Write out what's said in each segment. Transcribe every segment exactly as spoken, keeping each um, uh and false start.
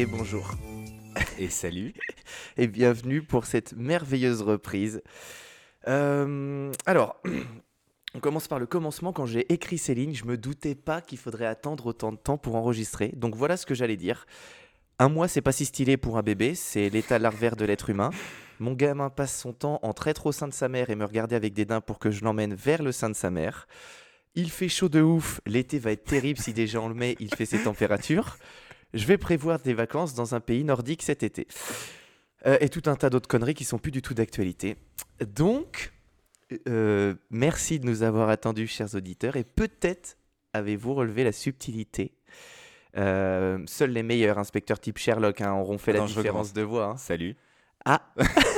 et bonjour. Et salut. Et bienvenue pour cette merveilleuse reprise. Euh, alors, on commence par le commencement. Quand j'ai écrit ces lignes, je me doutais pas qu'il faudrait attendre autant de temps pour enregistrer. Donc voilà ce que j'allais dire. Un mois, c'est pas si stylé pour un bébé, c'est l'état larvaire de l'être humain. Mon gamin passe son temps entre être au sein de sa mère et me regarder avec dédain pour que je l'emmène vers le sein de sa mère. Il fait chaud de ouf, l'été va être terrible si déjà on le met, il fait ses températures. Je vais prévoir des vacances dans un pays nordique cet été. Euh, et tout un tas d'autres conneries qui sont plus du tout d'actualité. Donc, euh, merci de nous avoir attendus, chers auditeurs, et peut-être avez-vous relevé la subtilité. Euh, seuls les meilleurs inspecteurs type Sherlock hein, auront fait Attends, la je différence recommence. de voix. Hein. Salut. Ah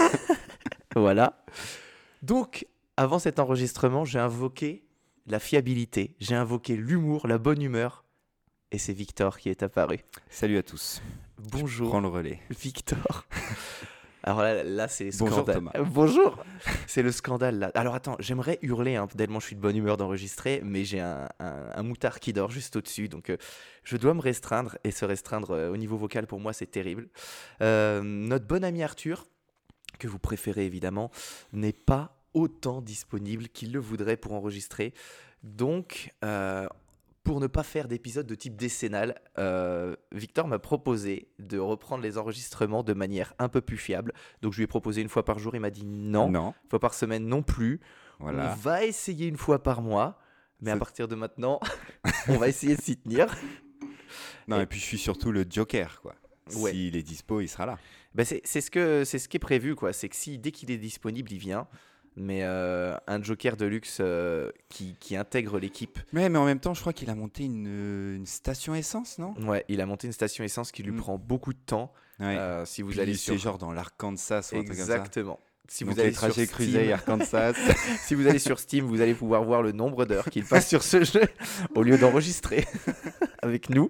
Voilà. Donc, avant cet enregistrement, j'ai invoqué la fiabilité, j'ai invoqué l'humour, la bonne humeur, et c'est Victor qui est apparu. Salut à tous. Bonjour. Je prends le relais. Victor. Alors là, là c'est Bonjour, scandale. Thomas. Euh, bonjour. C'est le scandale là. Alors attends, j'aimerais hurler hein, tellement je suis de bonne humeur d'enregistrer, mais j'ai un, un, un moutard qui dort juste au-dessus, donc euh, je dois me restreindre et se restreindre euh, au niveau vocal pour moi c'est terrible. Euh, notre bon ami Arthur, que vous préférez évidemment, n'est pas autant disponible qu'il le voudrait pour enregistrer. Donc, euh, pour ne pas faire d'épisode de type décennal, euh, Victor m'a proposé de reprendre les enregistrements de manière un peu plus fiable. Donc, je lui ai proposé une fois par jour. Il m'a dit non. Non. Une fois par semaine non plus. Voilà. On va essayer une fois par mois. Mais à C'est- partir de maintenant, on va essayer de s'y tenir. Non, Et- et puis je suis surtout le Joker, quoi. Ouais. S'il est dispo, il sera là. Ben c'est, c'est, ce que, c'est ce qui est prévu, quoi. C'est que si, dès qu'il est disponible, il vient. Mais euh, un joker de luxe euh, qui, qui intègre l'équipe. Mais, mais en même temps, je crois qu'il a monté une, euh, une station essence, non? Ouais, il a monté une station essence qui lui Mm. prend beaucoup de temps. Ouais. Euh, si vous Puis allez c'est sur... genre dans l'Arkansas ou un truc comme ça. Exactement. Si Donc vous allez les sur trajets Steam, Crusade, Arkansas. si vous allez sur Steam, vous allez pouvoir voir le nombre d'heures qu'il passe sur ce jeu au lieu d'enregistrer avec nous.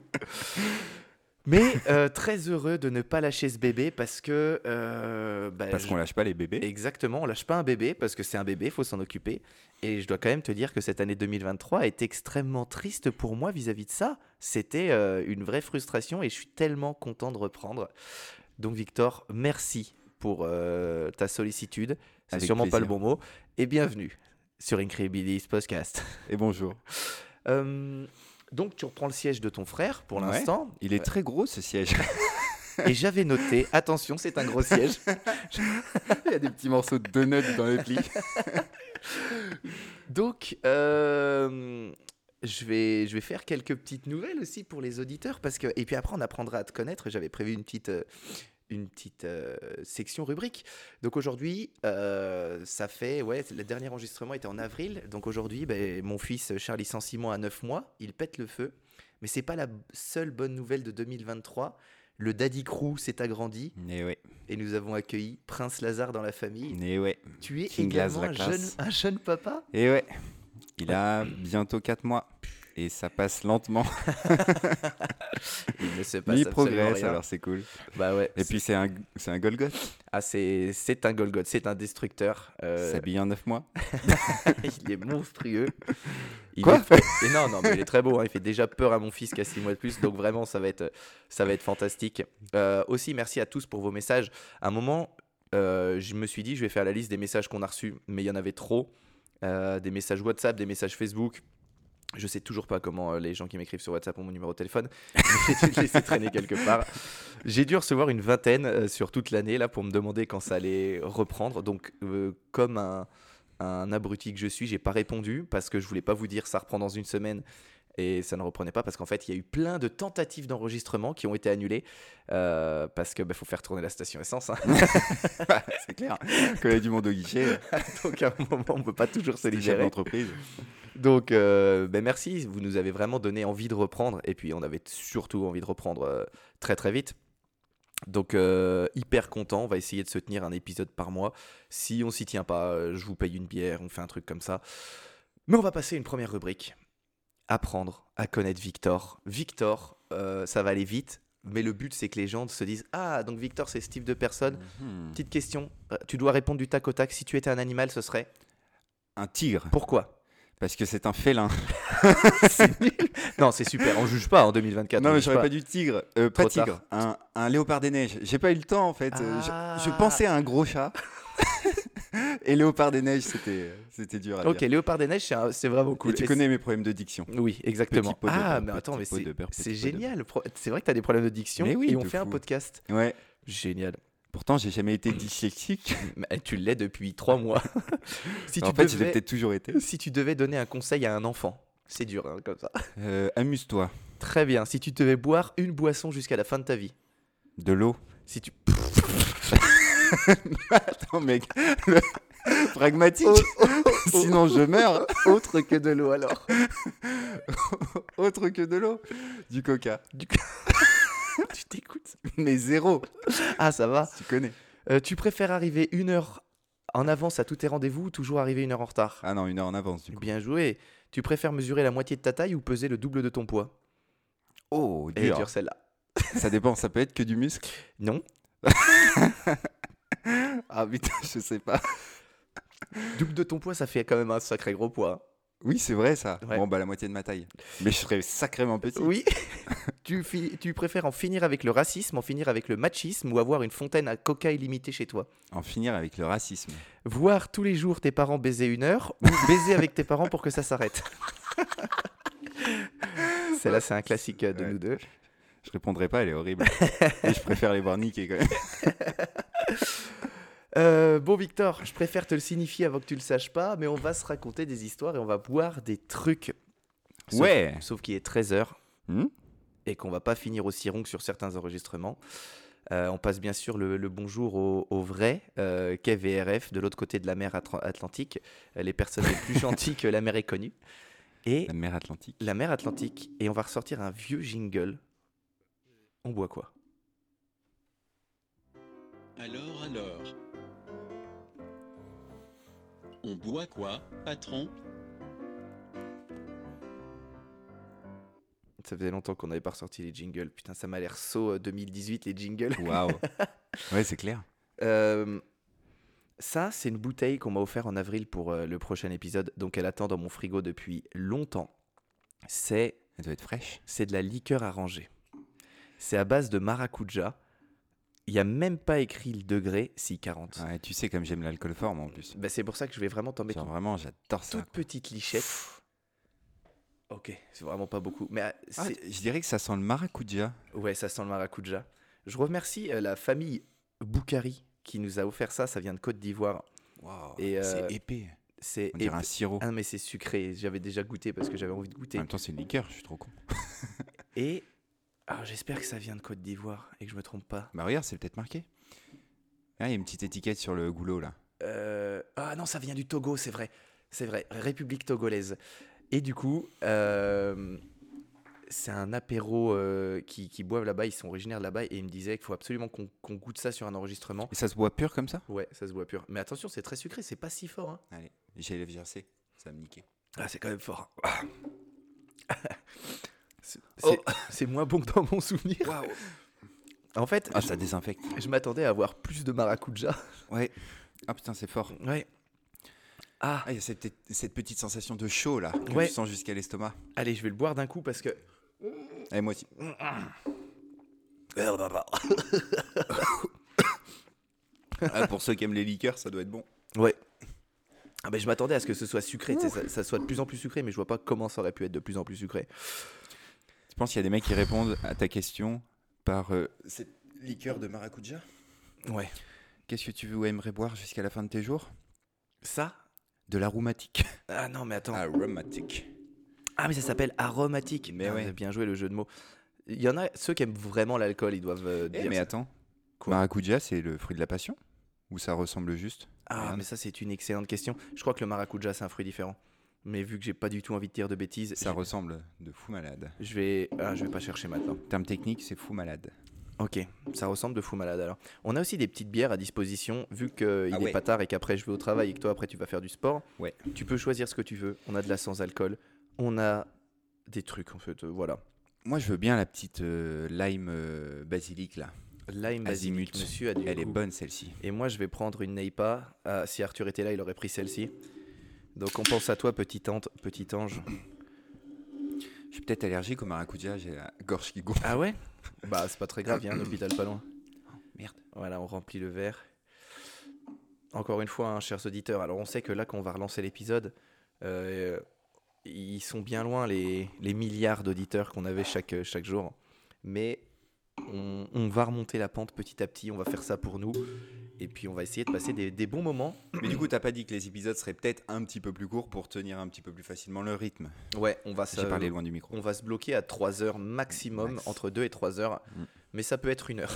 Mais euh, très heureux de ne pas lâcher ce bébé parce que euh, bah, Parce je- qu'on lâche pas les bébés. Exactement, on lâche pas un bébé parce que c'est un bébé, il faut s'en occuper. Et je dois quand même te dire que cette année deux mille vingt-trois a été extrêmement triste pour moi vis-à-vis de ça. C'était euh, une vraie frustration et je suis tellement content de reprendre. Donc Victor, merci pour euh, ta sollicitude. C'est Avec sûrement pas le plaisir. bon mot. Et bienvenue sur Incredibilis Podcast. Et bonjour. Euh, donc tu reprends le siège de ton frère pour Ouais. l'instant. Il est très gros, ce siège. Et j'avais noté, attention, c'est un gros siège. Il y a des petits morceaux de donuts dans les plis. Donc, euh, je, vais, je vais faire quelques petites nouvelles aussi pour les auditeurs. Parce que, et puis après, on apprendra à te connaître. J'avais prévu une petite, euh, une petite euh, section rubrique. Donc aujourd'hui, euh, ça fait... Ouais, le dernier enregistrement était en avril. Donc aujourd'hui, ben, mon fils Charlie Saint-Simon a neuf mois. Il pète le feu. Mais c'est pas la seule bonne nouvelle de deux mille vingt-trois. Le Daddy Crew s'est agrandi. Et ouais. Et nous avons accueilli Prince Lazare dans la famille. Et ouais. Tu es King Laz, également la un jeune, classe. un jeune papa. Et ouais. Il a bientôt quatre mois. Et ça passe lentement. Il ne se Mais passe il absolument progresse, rien. alors c'est cool. Bah ouais. Et puis c'est un, c'est un Golgoth. Ah, c'est, c'est un Golgoth, c'est un destructeur. Euh, S'habille en neuf mois. il est monstrueux. Il Quoi est- et non, non, mais il est très beau. hein. Il fait déjà peur à mon fils qui a six mois de plus. Donc vraiment, ça va être, ça va être fantastique. Euh, aussi, merci à tous pour vos messages. À un moment, euh, je me suis dit, je vais faire la liste des messages qu'on a reçus. Mais il y en avait trop. Euh, des messages WhatsApp, des messages Facebook. Je sais toujours pas comment euh, les gens qui m'écrivent sur WhatsApp ont mon numéro de téléphone. Mais j'ai dû le laisser traîner quelque part. J'ai dû recevoir une vingtaine euh, sur toute l'année là pour me demander quand ça allait reprendre. Donc euh, comme un, un abruti que je suis, j'ai pas répondu parce que je voulais pas vous dire ça reprend dans une semaine et ça ne reprenait pas parce qu'en fait il y a eu plein de tentatives d'enregistrement qui ont été annulées euh, parce que bah, faut faire tourner la station essence. hein. C'est clair. Quand il y a du monde au guichet, Donc à un moment on peut pas toujours se c'est des chefs libérer. d'entreprise. Donc, euh, ben merci, vous nous avez vraiment donné envie de reprendre. Et puis, on avait surtout envie de reprendre euh, très très vite. Donc, euh, hyper content. On va essayer de se tenir un épisode par mois. Si on s'y tient pas, euh, je vous paye une bière, on fait un truc comme ça. Mais on va passer à une première rubrique. Apprendre à connaître Victor. Victor, euh, ça va aller vite. Mais le but, c'est que les gens se disent « Ah, donc Victor, c'est ce type de personne. Mhm. Petite question, euh, tu dois répondre du tac au tac. Si tu étais un animal, ce serait Un tigre. pourquoi ? Parce que c'est un félin. C'est nul. Non, c'est super. On juge pas en deux mille vingt-quatre. Non, on mais juge j'aurais pas. pas du tigre. Euh, pas Trop tigre. Un, un léopard des neiges. J'ai pas eu le temps en fait. Euh, Ah. Je, je pensais à un gros chat. Et léopard des neiges, c'était, c'était dur à Ok, dire. Léopard des Neiges, c'est, un- c'est vraiment cool. Et tu Et connais mes problèmes de diction. c'est- Oui, exactement. Petit pot de Ah, beurre, mais attends, petit mais pot c'est, de beurre, c'est petit pot de génial. Pro- C'est vrai que tu as des problèmes de diction Mais oui, et on de fait un fou. podcast. Ouais. Génial. Pourtant, j'ai jamais été dyslexique. Mais tu l'es depuis trois mois. si, tu en fait, je l'ai devais, peut-être toujours été. si tu devais donner un conseil à un enfant, c'est dur hein, comme ça. Euh, amuse-toi. Très bien. Si tu devais boire une boisson jusqu'à la fin de ta vie, De l'eau. si tu. Attends, mec. le- Pragmatique. Sinon, je meurs. Autre que de l'eau alors. Autre que de l'eau. Du coca. Du... tu t'écoutes. Mais zéro. Ah, ça va. Tu connais. Euh, tu préfères arriver une heure en avance à tous tes rendez-vous ou toujours arriver une heure en retard? Ah non, une heure en avance, du coup. Bien joué. Tu préfères mesurer la moitié de ta taille ou peser le double de ton poids? Oh, Elle est dur. dure celle-là. Ça dépend, ça peut être que du muscle. Non. Ah putain, je sais pas. Double de ton poids, ça fait quand même un sacré gros poids. hein. Oui, c'est vrai ça. Ouais. Bon, bah la moitié de ma taille. Mais je serais sacrément petit. Oui. tu, fi- tu préfères en finir avec le racisme, en finir avec le machisme ou avoir une fontaine à coca illimitée chez toi? En finir avec le racisme. Voir tous les jours tes parents baiser une heure ou baiser avec tes parents pour que ça s'arrête? Celle-là, c'est un classique euh, de Ouais. nous deux. Je répondrai pas, elle est horrible. Et je préfère les voir niquer quand même. Euh, bon, Victor, je préfère te le signifier avant que tu le saches pas, mais on va se raconter des histoires et on va boire des trucs. Sauf, Ouais. Sauf qu'il est treize heures Hmm et qu'on va pas finir aussi rond que sur certains enregistrements. Euh, on passe bien sûr le, le bonjour au, au vrai euh, Kev et R F de l'autre côté de la mer Atr- Atlantique, euh, les personnes les plus gentilles que la mer ait connues. Et La mer Atlantique. la mer Atlantique, et on va ressortir un vieux jingle. On boit quoi? Alors, alors. On boit quoi, patron? Ça faisait longtemps qu'on n'avait pas ressorti les jingles. Putain, ça m'a l'air saut euh, deux mille dix-huit les jingles. Waouh. Ouais, c'est clair. Euh, ça, c'est une bouteille qu'on m'a offert en avril pour euh, le prochain épisode, donc elle attend dans mon frigo depuis longtemps. C'est, Elle doit être fraîche. c'est de la liqueur arrangée. C'est à base de maracuja. Il n'y a même pas écrit le degré, si quarante. Ouais, tu sais comme j'aime l'alcool fort, moi en plus. Bah, c'est pour ça que je vais vraiment t'en mettre Genre une vraiment, j'adore ça. toute petite lichette. Ok, c'est vraiment pas beaucoup. Mais euh, Ah, c'est... je dirais que ça sent le maracuja. Ouais, ça sent le maracuja. Je remercie euh, la famille Boukari qui nous a offert ça. Ça vient de Côte d'Ivoire. Waouh. Et, euh, C'est épais. C'est On dirait ép- un sirop. Ah, mais c'est sucré. J'avais déjà goûté parce que j'avais envie de goûter. En même temps, c'est une liqueur, je suis trop con. Et ah, j'espère que ça vient de Côte d'Ivoire et que je me trompe pas. Bah regarde, c'est peut-être marqué. Ah, il y a une petite étiquette sur le goulot là. Euh, Ah non, ça vient du Togo, c'est vrai. C'est vrai, République togolaise. Et du coup, euh, c'est un apéro euh, qui, qui boivent là-bas. Ils sont originaires de là-bas et ils me disaient qu'il faut absolument qu'on qu'on goûte ça sur un enregistrement. Et ça se boit pur comme ça? Ouais, ça se boit pur. Mais attention, c'est très sucré, c'est pas si fort. Hein. Allez, j'ai les F G C, ça va me niquer. Ah, c'est quand même fort. c'est c'est- c'est moins bon que dans mon souvenir. Waouh. En fait, Ah, je, ça désinfecte. je m'attendais à avoir plus de maracuja. Ouais. Ah putain, c'est fort. Ouais. Ah, Ah, il y a cette, petite- cette petite sensation de chaud là, que Ouais. tu sens jusqu'à l'estomac. allez, je vais le boire d'un coup parce que. Allez, moi aussi. Ah, pour ceux qui aiment les liqueurs, ça doit être bon. Ouais. Ah ben, je m'attendais à ce que ce soit sucré, tu sais, ça, ça soit de plus en plus sucré, mais je vois pas comment ça aurait pu être de plus en plus sucré. Tu penses qu'il y a des mecs qui répondent à ta question par euh, cette liqueur de maracuja? Ouais. Qu'est-ce que tu veux- aimerais boire jusqu'à la fin de tes jours? Ça De l'aromatique. Ah non, mais attends. Aromatique. Ah, mais ça s'appelle aromatique. Mais Ah, ouais. bien joué le jeu de mots. Il y en a, ceux qui aiment vraiment l'alcool, ils doivent euh, Eh, dire mais ça. attends. Quoi Maracuja, c'est le fruit de la passion? Ou ça ressemble juste? Ah, Regarde. mais ça, c'est une excellente question. Je crois que le maracuja, c'est un fruit différent. Mais vu que j'ai pas du tout envie de dire de bêtises, Ça je, ressemble de fou malade. je vais, ah, je vais pas chercher maintenant. Terme technique, c'est fou malade. Ok, ça ressemble de fou malade alors. On a aussi des petites bières à disposition, vu qu'il Ah est ouais. pas tard et qu'après je vais au travail et que toi après tu vas faire du sport. Ouais. Tu peux choisir ce que tu veux. On a de la sans alcool, on a des trucs en fait, euh, voilà. Moi, je veux bien la petite euh, lime euh, basilic là. Lime basilic, Azimut. monsieur a du Elle est goût. bonne celle-ci. Et moi je vais prendre une Neipa. Ah, si Arthur était là, il aurait pris celle-ci. Donc on pense à toi, petit, ante, petit ange. Je suis peut-être allergique au maracuja, j'ai la gorge qui gonfle. Ah ouais? Bah c'est pas très grave, il y a un hôpital pas loin. Merde. Voilà, on remplit le verre. Encore une fois, hein, chers auditeurs, alors on sait que là, quand on va relancer l'épisode, euh, ils sont bien loin les, les milliards d'auditeurs qu'on avait chaque, chaque jour. Mais on, on va remonter la pente petit à petit, on va faire ça pour nous. Et puis on va essayer de passer des, des bons moments. Mais du coup, t'as pas dit que les épisodes seraient peut-être un petit peu plus courts pour tenir un petit peu plus facilement le rythme. Ouais, on va, se, J'ai parlé loin du micro. on va se bloquer à trois heures maximum, Max. entre deux et trois heures. Mm. Mais ça peut être une heure.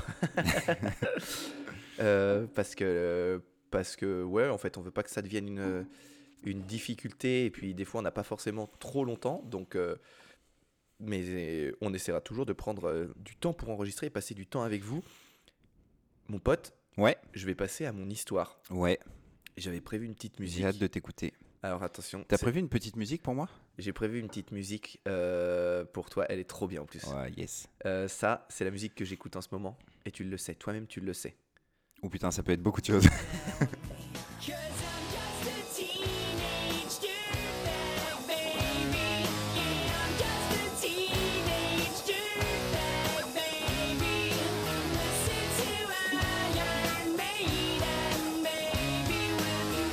Euh, parce que, parce que, ouais, en fait, on veut pas que ça devienne une, une difficulté. Et puis, des fois, on n'a pas forcément trop longtemps. Donc, euh, mais euh, on essaiera toujours de prendre euh, du temps pour enregistrer et passer du temps avec vous. Mon pote, Ouais, je vais passer à mon histoire. ouais, J'avais prévu une petite musique. j'ai hâte de t'écouter. Alors, attention. T'as c'est- prévu une petite musique pour moi? J'ai prévu une petite musique euh, pour toi. Elle est trop bien en plus. Ouais, yes. Euh, ça, c'est la musique que j'écoute en ce moment. Et tu le sais. Toi-même, tu le sais. Oh putain, ça peut être beaucoup de choses. Cause I'm just a teenage dirtbag baby. Yeah, I'm just a teenage dirtbag baby. Listen to Iron Maiden, baby. Will you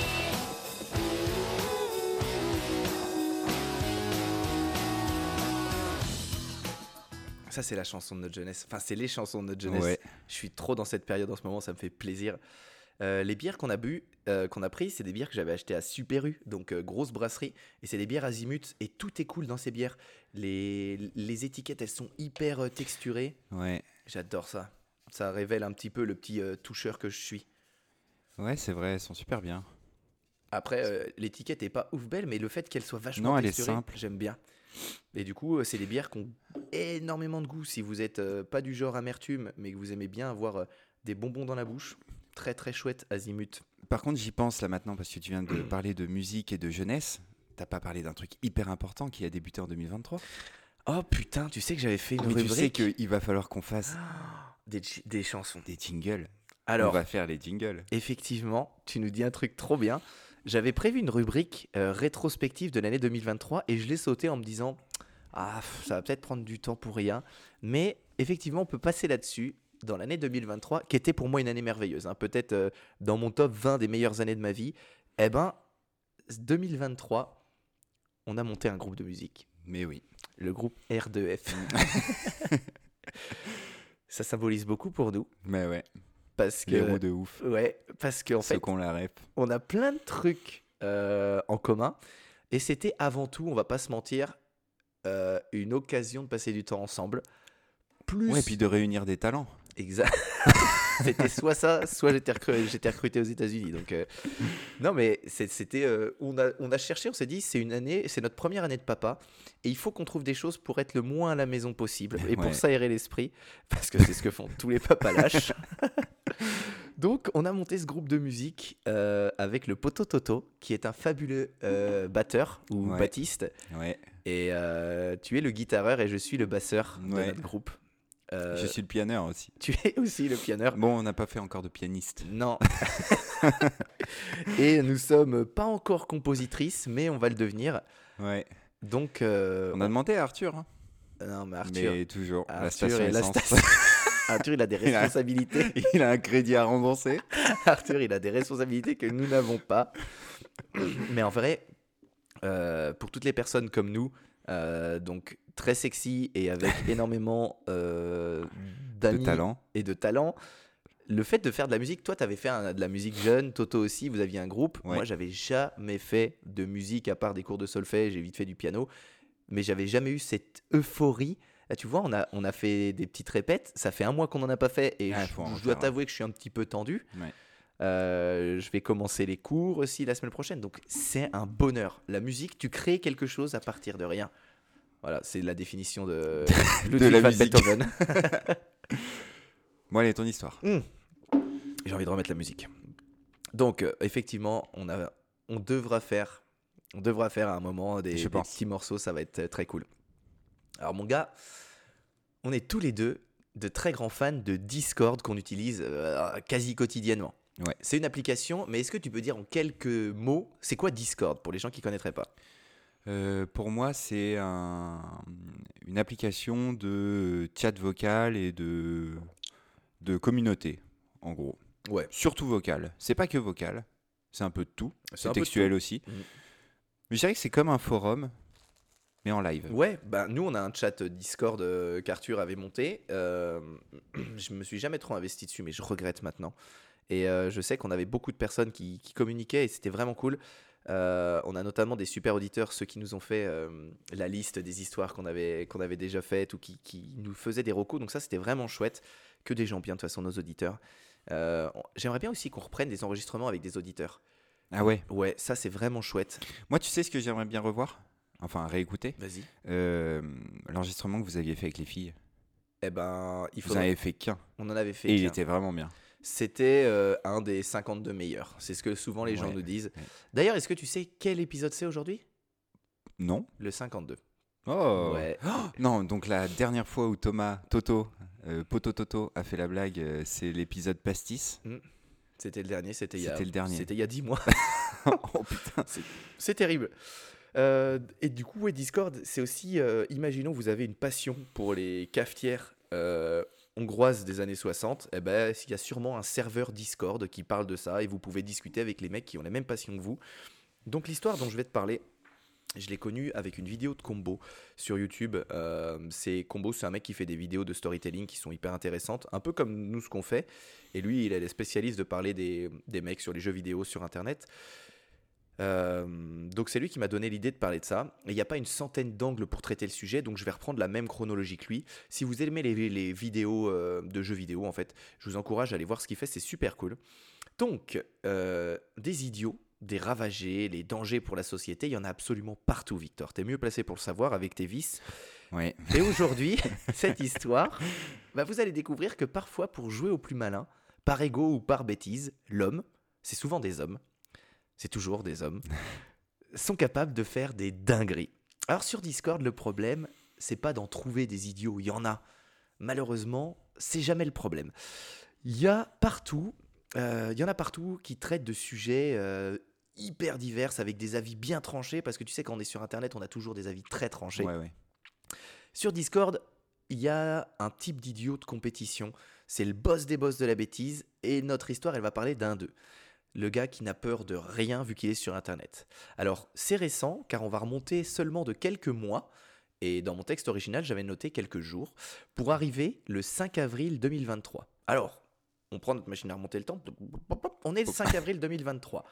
Ça, c'est la chanson de notre jeunesse. Enfin, c'est les chansons de notre jeunesse. Ouais. Je suis trop dans cette période en ce moment. Ça me fait plaisir. Euh, les bières qu'on a bu, euh, qu'on a prises, c'est des bières que j'avais achetées à Super U, donc euh, grosse brasserie. Et c'est des bières Azimut. Et tout est cool dans ces bières. Les, les étiquettes, elles sont hyper euh, texturées. Ouais, J'adore ça. Ça révèle un petit peu le petit euh, toucheur que je suis. ouais, c'est vrai, elles sont super bien. Après, euh, l'étiquette est pas ouf belle, mais le fait qu'elle soit vachement Non, elle est texturée, simple. j'aime bien. Et du coup, euh, c'est des bières qui ont énormément de goût. Si vous êtes euh, pas du genre amertume, mais que vous aimez bien avoir euh, des bonbons dans la bouche, très très chouette, Azimut. Par contre, j'y pense là maintenant parce que tu viens de parler de musique et de jeunesse. T'as pas parlé d'un truc hyper important qui a débuté en deux mille vingt-trois. Oh putain, tu sais que j'avais fait une Mais tu sais rubrique qu'il va falloir qu'on fasse des, ch- des chansons. des jingles. Alors, On va faire les jingles. effectivement, tu nous dis un truc trop bien. J'avais prévu une rubrique euh, rétrospective de l'année deux mille vingt-trois et je l'ai sauté en me disant ah, pff, ça va peut-être prendre du temps pour rien. Mais effectivement, on peut passer là-dessus dans l'année deux mille vingt-trois, qui était pour moi une année merveilleuse. hein. Peut-être euh, dans mon top vingt des meilleures années de ma vie. Eh ben, deux mille vingt-trois, on a monté un groupe de musique. Mais oui. Le groupe R deux F. Ça symbolise beaucoup pour nous. Mais ouais. Parce Les que. roues de ouf. Ouais, parce qu'en Ceux fait, qu'on la rep. on a plein de trucs euh, en commun. Et c'était avant tout, on va pas se mentir, euh, une occasion de passer du temps ensemble. Plus. Ouais, et puis de réunir des talents. Exact. C'était soit ça, soit j'étais recru- j'étais recruté aux États-Unis. Donc, euh, non, mais c'est- c'était. euh, on, a, on a cherché, on s'est dit, c'est une année, c'est notre première année de papa, et il faut qu'on trouve des choses pour être le moins à la maison possible, et pour Ouais. s'aérer l'esprit, parce que c'est ce que font tous les papas lâches. Donc, on a monté ce groupe de musique euh, avec le Poto Toto, qui est un fabuleux euh, batteur ou Ouais. battiste, Ouais. et euh, tu es le guitareur et je suis le basseur de Ouais. notre groupe. Euh, Je suis le pianeur aussi. Tu es aussi le pianeur. Bon, on n'a pas fait encore de pianiste. Non. Et nous sommes pas encore compositrices, mais on va le devenir. Ouais. Donc, euh, On a demandé à Arthur. hein. non, mais Arthur, Mais toujours. la Arthur, station et la essence. station- Arthur, il a des Il a- responsabilités. Il a un crédit à rembourser. Arthur, il a des responsabilités que nous n'avons pas. Mais en vrai, euh, pour toutes les personnes comme nous, euh, donc très sexy et avec énormément euh, De d'amis talent. et de talent. Le fait de faire de la musique, toi, tu avais fait un- de la musique jeune, Toto aussi, vous aviez un groupe. Ouais. Moi, j'avais jamais fait de musique à part des cours de solfège, j'ai vite fait du piano, mais j'avais jamais eu cette euphorie. Là, tu vois, on a, on a fait des petites répètes, ça fait un mois qu'on n'en a pas fait, et Ouais, je, faut en je refaire, dois hein. t'avouer que je suis un petit peu tendu. Ouais. Euh, je vais commencer les cours aussi la semaine prochaine, donc c'est un bonheur. La musique, tu crées quelque chose à partir de rien. Voilà, c'est la définition de, Ludwig la van musique. Beethoven. Bon, allez, ton histoire. J'ai envie de remettre la musique. Donc, euh, effectivement, on, a, on, devra faire, on devra faire à un moment des, Je des pense. petits morceaux, ça va être euh, très cool. Alors, mon gars, on est tous les deux de très grands fans de Discord qu'on utilise euh, quasi quotidiennement. Ouais. C'est une application, mais est-ce que tu peux dire en quelques mots, c'est quoi Discord pour les gens qui ne connaîtraient pas? Euh, pour moi, c'est un- une application de chat vocal et de, de communauté, en gros. Ouais. Surtout vocal. C'est pas que vocal, c'est un peu de tout. C'est C'est un peu de textuel tout. aussi. Mhm. Mais je dirais que c'est comme un forum, mais en live. Ouais, bah nous on a un chat Discord euh, qu'Arthur avait monté. Euh, je me suis jamais trop investi dessus, mais je regrette maintenant. Et euh, je sais qu'on avait beaucoup de personnes qui, qui communiquaient et c'était vraiment cool. Euh, on a notamment des super auditeurs, ceux qui nous ont fait euh, la liste des histoires qu'on avait, qu'on avait déjà faites ou qui, qui nous faisaient des recos. Donc ça c'était vraiment chouette. Que des gens bien, de toute façon, nos auditeurs. Euh, on- J'aimerais bien aussi qu'on reprenne des enregistrements avec des auditeurs. Ah ouais. Ouais, ça c'est vraiment chouette. Moi, tu sais ce que j'aimerais bien revoir? Enfin, réécouter. Vas-y. Euh, L'enregistrement que vous aviez fait avec les filles. Eh ben, il Vous faut. en avez fait qu'un. On en avait fait Et il qu'un. était vraiment bien. C'était euh, un des cinquante-deux meilleurs. C'est ce que souvent les gens Ouais, nous disent. ouais. D'ailleurs, est-ce que tu sais quel épisode c'est aujourd'hui? Non? Le cinquante-deux. Oh. Ouais. Non, donc la dernière fois où Thomas, Toto, euh, Poto Toto a fait la blague, euh, c'est l'épisode pastis. C'était le dernier. C'était il y a. C'était le dernier. C'était il y a dix mois. Oh putain. C'est terrible. Euh, et du coup, ouais, Discord, c'est aussi. euh, imaginons, vous avez une passion pour les cafetières euh, hongroises des années soixante. Eh ben, il y a sûrement un serveur Discord qui parle de ça et vous pouvez discuter avec les mecs qui ont la même passion que vous. Donc, l'histoire dont je vais te parler. Je l'ai connu avec une vidéo de Combo sur YouTube. Euh, c'est Combo, c'est un mec qui fait des vidéos de storytelling qui sont hyper intéressantes, un peu comme nous ce qu'on fait. Et lui, il est spécialiste de parler des, des mecs sur les jeux vidéo sur Internet. Euh, donc c'est lui qui m'a donné l'idée de parler de ça. Et il n'y a pas une centaine d'angles pour traiter le sujet, donc je vais reprendre la même chronologie que lui. Si vous aimez les, les vidéos euh, de jeux vidéo, en fait, je vous encourage à aller voir ce qu'il fait, c'est super cool. Donc, euh, des idiots, des ravagés, les dangers pour la société, il y en a absolument partout, Victor. T'es mieux placé pour le savoir avec tes vices. Ouais. Et aujourd'hui, cette histoire, bah, vous allez découvrir que parfois, pour jouer au plus malin, par ego ou par bêtise, l'homme, c'est souvent des hommes, c'est toujours des hommes, sont capables de faire des dingueries. Alors sur Discord, le problème, c'est pas d'en trouver des idiots, il y en a. Malheureusement, c'est jamais le problème. Il y a partout, euh, il y en a partout qui traitent de sujets euh, hyper divers avec des avis bien tranchés, parce que tu sais, quand on est sur Internet, on a toujours des avis très tranchés. Ouais, ouais. Sur Discord, il y a un type d'idiot de compétition. C'est le boss des boss de la bêtise. Et notre histoire, elle va parler d'un d'eux. Le gars qui n'a peur de rien vu qu'il est sur Internet. Alors, c'est récent, car on va remonter seulement de quelques mois. Et dans mon texte original, j'avais noté quelques jours. Pour arriver le cinq avril deux mille vingt-trois. Alors, on prend notre machine à remonter le temps. On est le cinq avril deux mille vingt-trois.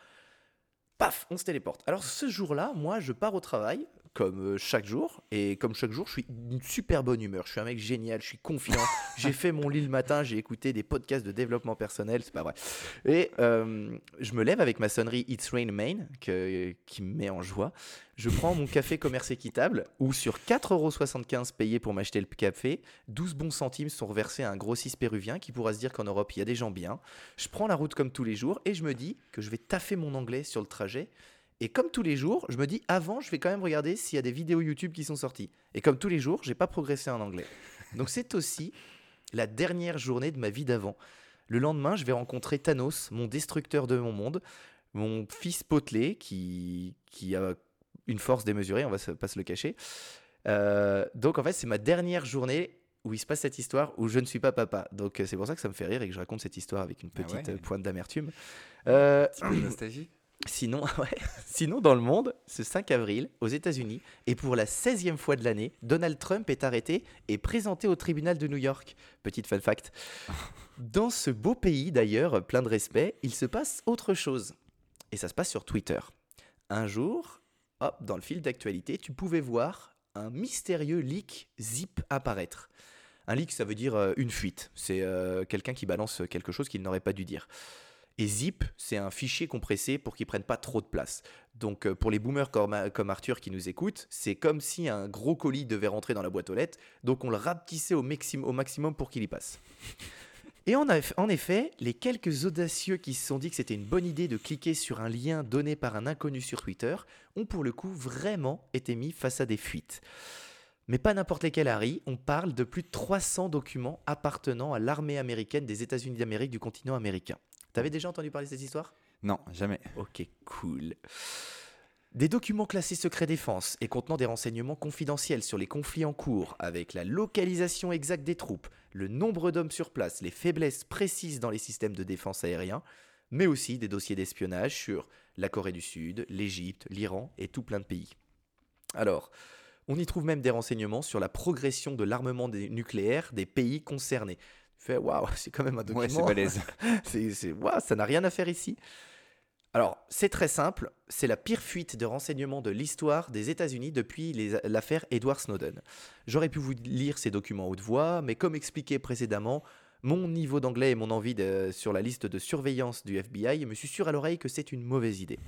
Paf, on se téléporte. Alors ce jour-là, moi, je pars au travail, comme euh, chaque jour. Et comme chaque jour, je suis d'une super bonne humeur. Je suis un mec génial, je suis confiant. J'ai fait mon lit le matin, j'ai écouté des podcasts de développement personnel, c'est pas vrai. Et euh, je me lève avec ma sonnerie It's Rain Main, que, qui me met en joie. Je prends mon café commerce équitable, où sur quatre euros soixante-quinze payés pour m'acheter le café, douze bons centimes sont reversés à un grossiste péruvien qui pourra se dire qu'en Europe, il y a des gens bien. Je prends la route comme tous les jours et je me dis que je vais taffer mon anglais sur le trajet. Et comme tous les jours, je me dis avant, je vais quand même regarder s'il y a des vidéos YouTube qui sont sorties. Et comme tous les jours, j'ai pas progressé en anglais. Donc c'est aussi la dernière journée de ma vie d'avant. Le lendemain, je vais rencontrer Thanos, mon destructeur de mon monde, mon fils potelé qui, qui a une force démesurée, on va se- pas se le cacher. Euh, donc en fait, c'est ma dernière journée où il se passe cette histoire où je ne suis pas papa. Donc euh, c'est pour ça que ça me fait rire et que je raconte cette histoire avec une Ah petite ouais. euh, pointe d'amertume. Euh, Petit peu de nostalgie. Sinon, ouais. Sinon, dans le monde, ce cinq avril, aux États-Unis, et pour la seizième fois de l'année, Donald Trump est arrêté et présenté au tribunal de New York. Petite fun fact. Dans ce beau pays, d'ailleurs, plein de respect, il se passe autre chose. Et ça se passe sur Twitter. Un jour, hop, dans le fil d'actualité, tu pouvais voir un mystérieux leak zip apparaître. Un leak, ça veut dire euh, une fuite. C'est euh, quelqu'un qui balance quelque chose qu'il n'aurait pas dû dire. Et zip, c'est un fichier compressé pour qu'il ne prenne pas trop de place. Donc euh, pour les boomers comme, comme Arthur qui nous écoutent, c'est comme si un gros colis devait rentrer dans la boîte aux lettres, donc on le rapetissait au, maxim- au maximum pour qu'il y passe. Et en, eff- en effet, les quelques audacieux qui se sont dit que c'était une bonne idée de cliquer sur un lien donné par un inconnu sur Twitter ont pour le coup vraiment été mis face à des fuites. Mais pas n'importe lesquels, Harry, on parle de plus de trois cents documents appartenant à l'armée américaine des États-Unis d'Amérique du continent américain. T'avais déjà entendu parler de cette histoire ? Non, jamais. Ok, cool. Des documents classés secret défense et contenant des renseignements confidentiels sur les conflits en cours, avec la localisation exacte des troupes, le nombre d'hommes sur place, les faiblesses précises dans les systèmes de défense aérien, mais aussi des dossiers d'espionnage sur la Corée du Sud, l'Égypte, l'Iran et tout plein de pays. Alors, on y trouve même des renseignements sur la progression de l'armement des- nucléaire des pays concernés. Tu fais, waouh, c'est quand même un document. Ouais, c'est balèze. c'est, c'est- waouh, ça n'a rien à faire ici. Alors, c'est très simple, c'est la pire fuite de renseignements de l'histoire des États-Unis depuis les- l'affaire Edward Snowden. J'aurais pu vous lire ces documents à haute voix, mais comme expliqué précédemment, mon niveau d'anglais et mon envie de- sur la liste de surveillance du F B I me susurrent à l'oreille que c'est une mauvaise idée.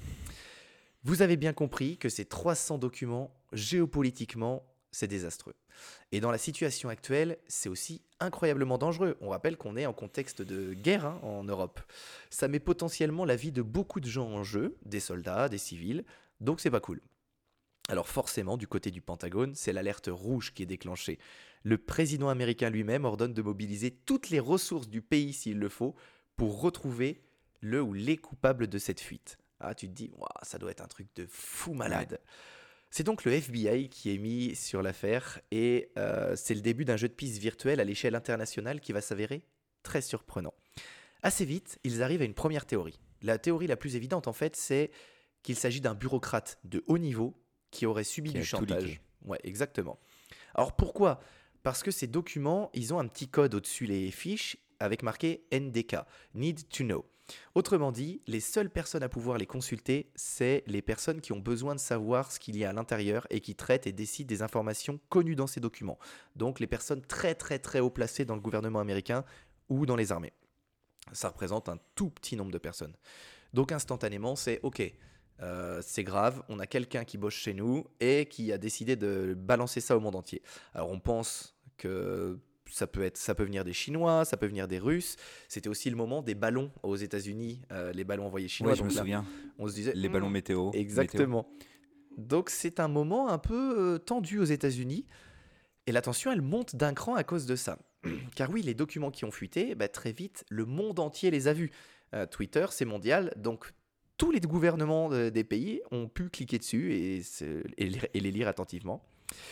Vous avez bien compris que ces trois cents documents, géopolitiquement, c'est désastreux. Et dans la situation actuelle, c'est aussi incroyablement dangereux. On rappelle qu'on est en contexte de guerre hein, en Europe. Ça met potentiellement la vie de beaucoup de gens en jeu, des soldats, des civils, donc c'est pas cool. Alors forcément, du côté du Pentagone, c'est l'alerte rouge qui est déclenchée. Le président américain lui-même ordonne de mobiliser toutes les ressources du pays s'il le faut pour retrouver le ou les coupables de cette fuite. Ah, tu te dis, Ouah, ça doit être un truc de fou malade. C'est donc le F B I qui est mis sur l'affaire et euh, c'est le début d'un jeu de piste virtuel à l'échelle internationale qui va s'avérer très surprenant. Assez vite, ils arrivent à une première théorie. La théorie la plus évidente, en fait, c'est qu'il s'agit d'un bureaucrate de haut niveau qui aurait subi Qui du a tout chantage. leaké. Ouais, exactement. Alors pourquoi ? Parce que ces documents, ils ont un petit code au-dessus les fiches avec marqué N D K, Need to Know. Autrement dit, les seules personnes à pouvoir les consulter, c'est les personnes qui ont besoin de savoir ce qu'il y a à l'intérieur et qui traitent et décident des informations connues dans ces documents. Donc les personnes très très très haut placées dans le gouvernement américain ou dans les armées. Ça représente un tout petit nombre de personnes. Donc instantanément, c'est OK, euh, c'est grave, on a quelqu'un qui bosse chez nous et qui a décidé de balancer ça au monde entier. Alors on pense que ça peut, être, ça peut venir des Chinois, ça peut venir des Russes. C'était aussi le moment des ballons aux États-Unis, euh, les ballons envoyés chinois. Ouais, je me Donc là, souviens. on se disait, Les hmm, ballons météo. météo. Exactement. Donc c'est un moment un peu euh, tendu aux États-Unis et la tension elle monte d'un cran à cause de ça. Car oui, les documents qui ont fuité, bah, très vite le monde entier les a vus. Euh, Twitter c'est mondial, donc tous les gouvernements euh, des pays ont pu cliquer dessus et, se- et les- et les lire attentivement.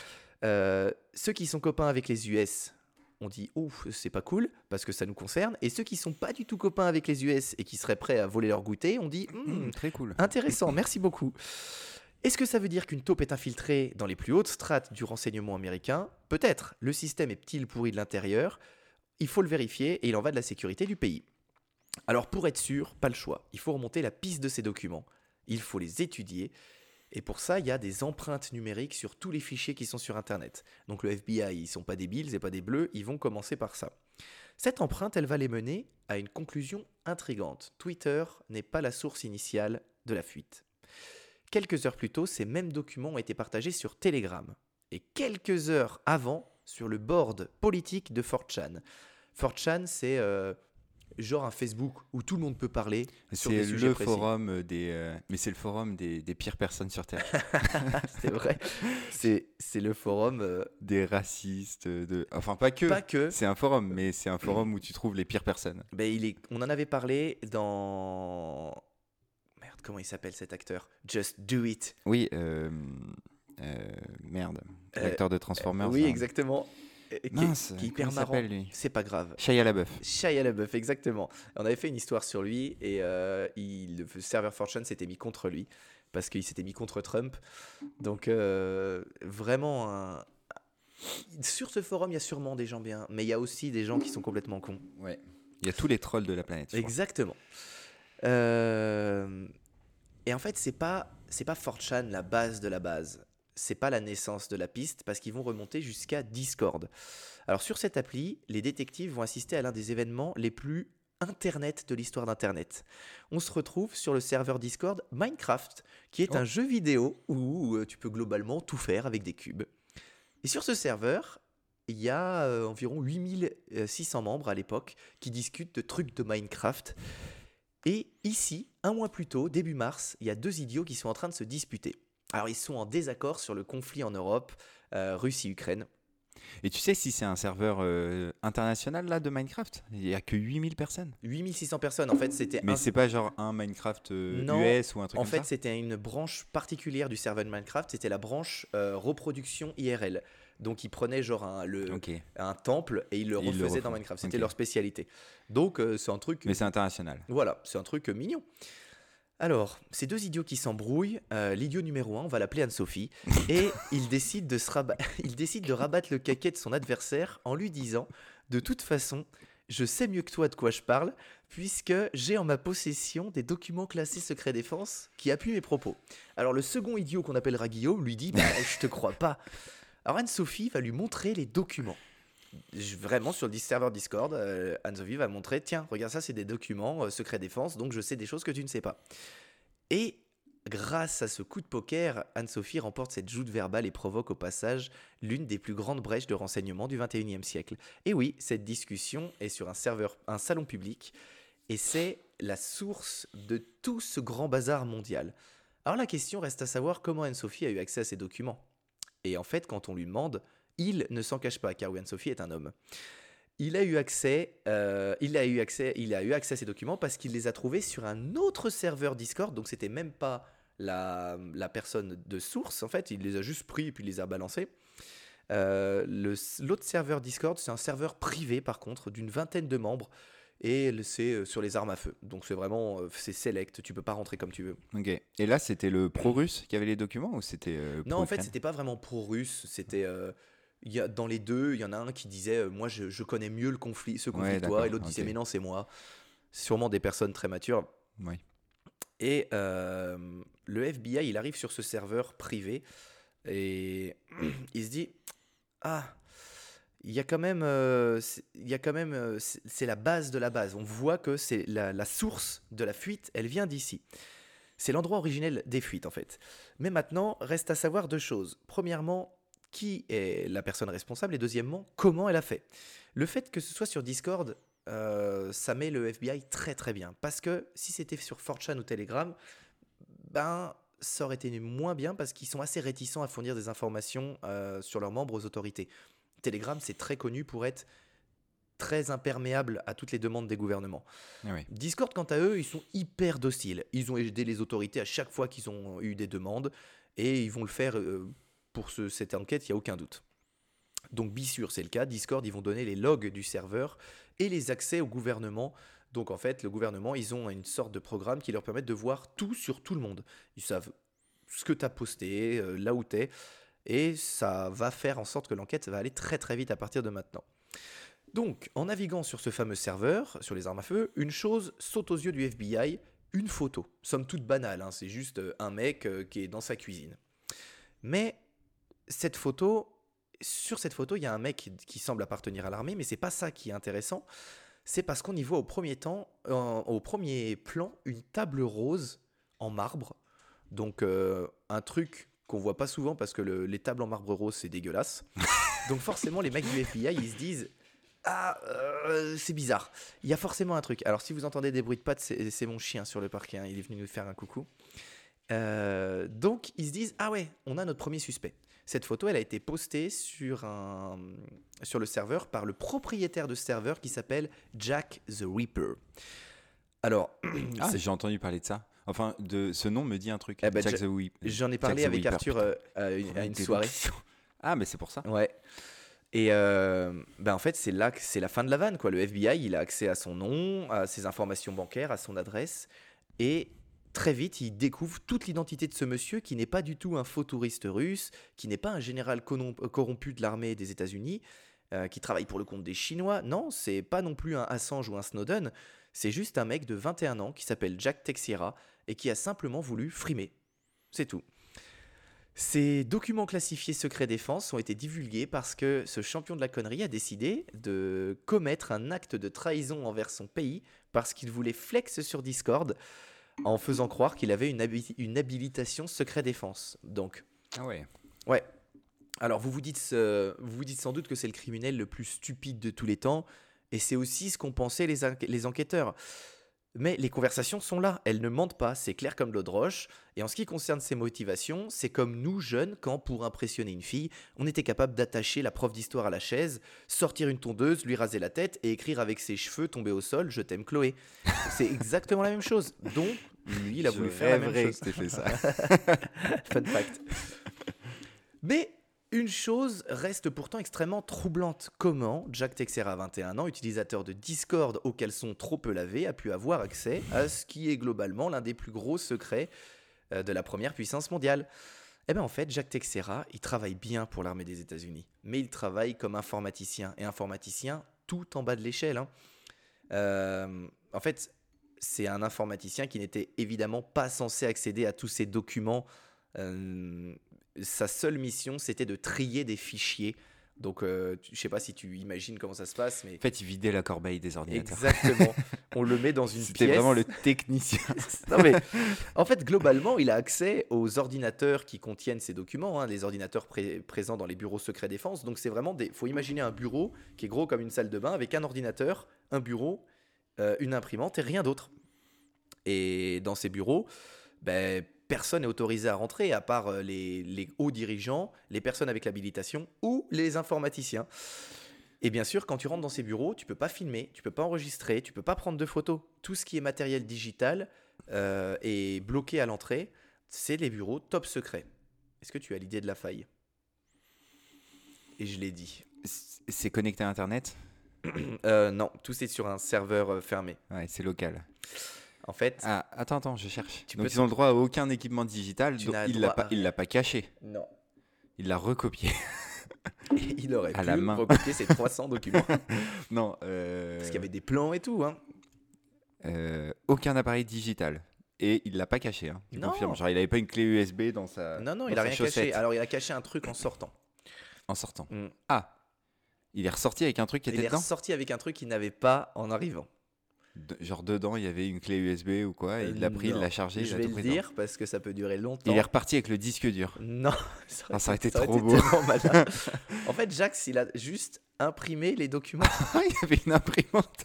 Euh, ceux qui sont copains avec les U S on dit ouf, c'est pas cool parce que ça nous concerne. Et ceux qui sont pas du tout copains avec les U S et qui seraient prêts à voler leur goûter, on dit hmm, Mmh, très cool. intéressant, merci beaucoup. Est-ce que ça veut dire qu'une taupe est infiltrée dans les plus hautes strates du renseignement américain ? Peut-être. Le système est-il pourri de l'intérieur ? Il faut le vérifier et il en va de la sécurité du pays. Alors pour être sûr, pas le choix. Il faut remonter la piste de ces documents. Il faut les étudier. Et pour ça, il y a des empreintes numériques sur tous les fichiers qui sont sur Internet. Donc le F B I, ils sont pas débiles et pas des bleus, ils vont commencer par ça. Cette empreinte, elle va les mener à une conclusion intrigante. Twitter n'est pas la source initiale de la fuite. Quelques heures plus tôt, ces mêmes documents ont été partagés sur Telegram. Et quelques heures avant, sur le board politique de four chan. four chan, c'est euh, genre un Facebook où tout le monde peut parler sur des C'est sujets le précis. forum des. euh, Mais c'est le forum des, des pires personnes sur Terre. C'est vrai. C'est, c'est le forum, euh, Des racistes, de. Enfin, pas que. pas que. C'est un forum, mais c'est un forum où tu trouves les pires personnes. Ben, il est, on en avait parlé dans... Merde, comment il s'appelle cet acteur ? Just Do It. Oui, euh, euh, merde. Euh, L'acteur de Transformers. oui, là. exactement. Euh, Qui, est- Mince, qui est hyper comment il marrant. s'appelle, lui C'est pas grave. Shia LaBeouf. Shia LaBeouf, exactement. On avait fait une histoire sur lui et euh, il, le serveur four chan s'était mis contre lui parce qu'il s'était mis contre Trump. Donc euh, vraiment, un- sur ce forum, il y a sûrement des gens bien, mais il y a aussi des gens qui sont complètement cons. Ouais. Il y a tous les trolls de la planète. je crois. Exactement. Euh, Et en fait, c'est pas c'est pas four chan la base de la base. C'est pas la naissance de la piste parce qu'ils vont remonter jusqu'à Discord. Alors sur cette appli, les détectives vont assister à l'un des événements les plus Internet de l'histoire d'Internet. On se retrouve sur le serveur Discord Minecraft, qui est Oh. un jeu vidéo où euh, tu peux globalement tout faire avec des cubes. Et sur ce serveur, il y a euh, environ huit mille six cents membres à l'époque qui discutent de trucs de Minecraft. Et ici, un mois plus tôt, début mars, il y a deux idiots qui sont en train de se disputer. Alors ils sont en désaccord sur le conflit en Europe, euh, Russie-Ukraine. Et tu sais si c'est un serveur euh, international là de Minecraft? Il y a que huit mille personnes. huit mille six cents personnes, en fait, c'était Mais un... c'est pas genre un Minecraft euh, Non, U S ou un truc En comme fait, ça? c'était une branche particulière du serveur de Minecraft, c'était la branche euh, reproduction I R L. Donc, ils prenaient genre un, le, Ok. un temple et ils le Et ils le refaisaient dans refont. Minecraft. C'était Ok. leur spécialité. Donc, euh, c'est un truc. Mais c'est international. Voilà, c'est un truc euh, mignon. Alors, ces deux idiots qui s'embrouillent, euh, l'idiot numéro un, on va l'appeler Anne-Sophie, et il décide, de se raba- il décide de rabattre le caquet de son adversaire en lui disant « De toute façon, je sais mieux que toi de quoi je parle, puisque j'ai en ma possession des documents classés secret défense qui appuient mes propos. » Alors le second idiot qu'on appellera Guillaume lui dit « Bah, je te crois pas. » Alors Anne-Sophie va lui montrer les documents. Je- Vraiment sur le dis- serveur Discord, euh, Anne-Sophie va montrer « Tiens, regarde ça, c'est des documents euh, secret défense, donc je sais des choses que tu ne sais pas. » Et grâce à ce coup de poker, Anne-Sophie remporte cette joute verbale et provoque au passage l'une des plus grandes brèches de renseignement du vingt et unième siècle. Et oui, cette discussion est sur un serveur, un salon public, et c'est la source de tout ce grand bazar mondial. Alors la question reste à savoir comment Anne-Sophie a eu accès à ces documents. Et en fait, quand on lui demande, il ne s'en cache pas, car oui, Anne-Sophie est un homme. Il a eu accès, euh, il a eu accès, il a eu accès à ces documents parce qu'il les a trouvés sur un autre serveur Discord. Donc c'était même pas la, la personne de source. En fait, il les a juste pris et puis il les a balancés. Euh, le- l'autre serveur Discord, c'est un serveur privé par contre d'une vingtaine de membres et le- c'est euh, sur les armes à feu. Donc c'est vraiment, euh, c'est select. Tu peux pas rentrer comme tu veux. Ok. Et là, c'était le pro-russe qui avait les documents ou c'était euh, Non, en fait, pro-Ukraine? c'était pas vraiment pro-russe. C'était euh, il y a, dans les deux, il y en a un qui disait euh, moi je, je connais mieux le conflit, ce conflit Ouais, que toi, d'accord, et l'autre disait ok. mais non c'est moi. Sûrement des personnes très matures. Oui. Et euh, le F B I il arrive sur ce serveur privé et il se dit ah il y a quand même euh, c'est- il y a quand même euh, c'est c'est la base de la base. On voit que c'est la, la source de la fuite, elle vient d'ici. C'est l'endroit originel des fuites en fait. Mais maintenant, reste à savoir deux choses. Premièrement, qui est la personne responsable et deuxièmement, comment elle a fait. Le fait que ce soit sur Discord, euh, ça met le F B I très très bien. Parce que si c'était sur four chan ou Telegram, ben ça aurait été moins bien parce qu'ils sont assez réticents à fournir des informations euh, sur leurs membres aux autorités. Telegram, c'est très connu pour être très imperméable à toutes les demandes des gouvernements. Ah oui. Discord, quant à eux, ils sont hyper dociles. Ils ont aidé les autorités à chaque fois qu'ils ont eu des demandes et ils vont le faire euh, pour ce- cette enquête, il n'y a aucun doute. Donc, bien sûr, c'est le cas. Discord, ils vont donner les logs du serveur et les accès au gouvernement. Donc, en fait, le gouvernement, ils ont une sorte de programme qui leur permet de voir tout sur tout le monde. Ils savent ce que tu as posté, euh, là où tu es, et ça va faire en sorte que l'enquête va aller très très vite à partir de maintenant. Donc, en naviguant sur ce fameux serveur, sur les armes à feu, une chose saute aux yeux du F B I, une photo. Somme toute banale, hein, c'est juste euh, un mec euh, qui est dans sa cuisine. Mais cette photo, sur cette photo, il y a un mec qui, qui semble appartenir à l'armée, mais c'est pas ça qui est intéressant. C'est parce qu'on y voit au premier temps, euh, au premier plan, une table rose en marbre. Donc euh, un truc qu'on voit pas souvent parce que le- les tables en marbre rose c'est dégueulasse. Donc forcément les mecs du F B I ils se disent ah euh, c'est bizarre. Il y a forcément un truc. Alors si vous entendez des bruits de pattes c'est c'est mon chien sur le parquet. Hein. Il est venu nous faire un coucou. Euh, donc ils se disent ah ouais on a notre premier suspect. Cette photo elle a été postée sur un sur le serveur par le propriétaire de ce serveur qui s'appelle Jack the Ripper. Alors Ah, c'est- j'ai entendu parler de ça. Enfin, de ce nom me dit un truc. Eh ben, Jack Ja- the Whip. j'en ai Jack parlé the avec Whipper, Arthur putain. euh, à une, à une Des soirée. notions. Ah, mais c'est pour ça. Ouais. Et euh, ben en fait, c'est là que c'est la fin de la vanne, quoi. Le F B I, il a accès à son nom, à ses informations bancaires, à son adresse, et très vite, il découvre toute l'identité de ce monsieur qui n'est pas du tout un faux touriste russe, qui n'est pas un général conom- corrompu de l'armée des États-Unis, euh, qui travaille pour le compte des Chinois. Non, c'est pas non plus un Assange ou un Snowden. C'est juste un mec de vingt et un ans qui s'appelle Jack Teixeira et qui a simplement voulu frimer. C'est tout. Ces documents classifiés secret défense ont été divulgués parce que ce champion de la connerie a décidé de commettre un acte de trahison envers son pays parce qu'il voulait flex sur Discord en faisant croire qu'il avait une, habi- une habilitation secret défense. Donc, Ah ouais. ouais. Alors, vous vous dites, euh, vous vous dites sans doute que c'est le criminel le plus stupide de tous les temps, et c'est aussi ce qu'ont pensé les, enquê- les enquêteurs. Mais les conversations sont là, elles ne mentent pas, c'est clair comme l'eau de roche. Et en ce qui concerne ses motivations, c'est comme nous jeunes, quand pour impressionner une fille, on était capable d'attacher la prof d'histoire à la chaise, sortir une tondeuse, lui raser la tête et écrire avec ses cheveux tombés au sol « Je t'aime Chloé ». C'est exactement la même chose. Donc, lui, il a voulu Je faire la même rêverais chose. que t'aies fait ça. Fun fact. Mais une chose reste pourtant extrêmement troublante. Comment Jack Teixeira, vingt et un ans, utilisateur de Discord aux caleçons trop peu lavés, a pu avoir accès à ce qui est globalement l'un des plus gros secrets euh, de la première puissance mondiale? Eh bien en fait, Jack Teixeira, il travaille bien pour l'armée des États-Unis, mais il travaille comme informaticien, et informaticien tout en bas de l'échelle, hein. Euh, en fait, c'est un informaticien qui n'était évidemment pas censé accéder à tous ces documents. Euh, sa seule mission, c'était de trier des fichiers. Donc, euh, tu- je sais pas si tu imagines comment ça se passe, mais En fait, il vidait la corbeille des ordinateurs. exactement. On le met dans une C'était pièce. vraiment le technicien. Non, mais en fait, globalement, il a accès aux ordinateurs qui contiennent ces documents, hein, les ordinateurs pré- présents dans les bureaux secrets défense. Donc, c'est vraiment des. Faut imaginer un bureau qui est gros comme une salle de bain avec un ordinateur, un bureau, euh, une imprimante et rien d'autre. Et dans ces bureaux, ben, personne n'est autorisé à rentrer à part euh, les, les hauts dirigeants, les personnes avec l'habilitation ou les informaticiens. Et bien sûr, quand tu rentres dans ces bureaux, tu peux pas filmer, tu peux pas enregistrer, tu peux pas prendre de photos. Tout ce qui est matériel digital euh, est bloqué à l'entrée. C'est les bureaux top secret. Est-ce que tu as l'idée de la faille? Et je l'ai dit. C'est- C'est connecté à Internet? Euh, non, tout c'est sur un serveur euh, fermé. Ouais, c'est local. En fait, Ah, attends, attends, je cherche. Tu Donc, peux ils ont le droit à aucun équipement digital. Tu Donc, n'as il droit l'a pas, à il rien. l'a pas caché. non. Il l'a recopié. Il aurait À pu la main. recopier ces trois cents documents. non. Euh... Parce qu'il y avait des plans et tout, hein. euh, aucun appareil digital. Et il l'a pas caché. Hein, je Non. confirme. Genre, il avait pas une clé U S B dans sa. Non, non, dans il a sa rien chaussette caché. Alors, il a caché un truc en sortant. En sortant. Mm. Ah. Il est ressorti avec un truc qui Il était est dedans. ressorti avec un truc qu'il n'avait pas en arrivant. De- genre dedans, il y avait une clé U S B ou quoi. Et il l'a pris, il Non. l'a chargé. Je il a vais tout le pris dedans. dire parce que ça peut durer longtemps. Il est reparti avec le disque dur. Non, ça Ah, ça aurait été ça trop beau. tellement malin. En fait, Jax, il a juste imprimé les documents. il y avait une imprimante.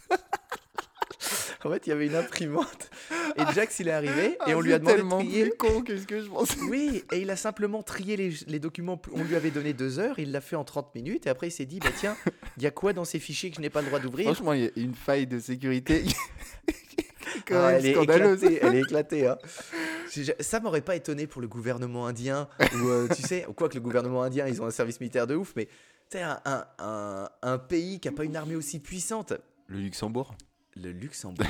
En fait, il y avait une imprimante. Et Jax, il est arrivé et Ah, on lui a c'est demandé de tellement trier. plus con que ce que je pensais. Oui, et il a simplement trié les, les documents. On lui avait donné deux heures, il l'a fait en trente minutes. Et après, il s'est dit, bah tiens, il y a quoi dans ces fichiers que je n'ai pas le droit d'ouvrir? Franchement, il y a une faille de sécurité. quand Ah, même elle, est scandaleuse. éclatée, elle est éclatée. Hein. J'ai- Ça m'aurait pas étonné pour le gouvernement indien, ou euh, tu sais, ou quoi que le gouvernement indien, ils ont un service militaire de ouf, mais tu sais, un, un, un, un pays qui a pas une armée aussi puissante, Le Luxembourg. le Luxembourg.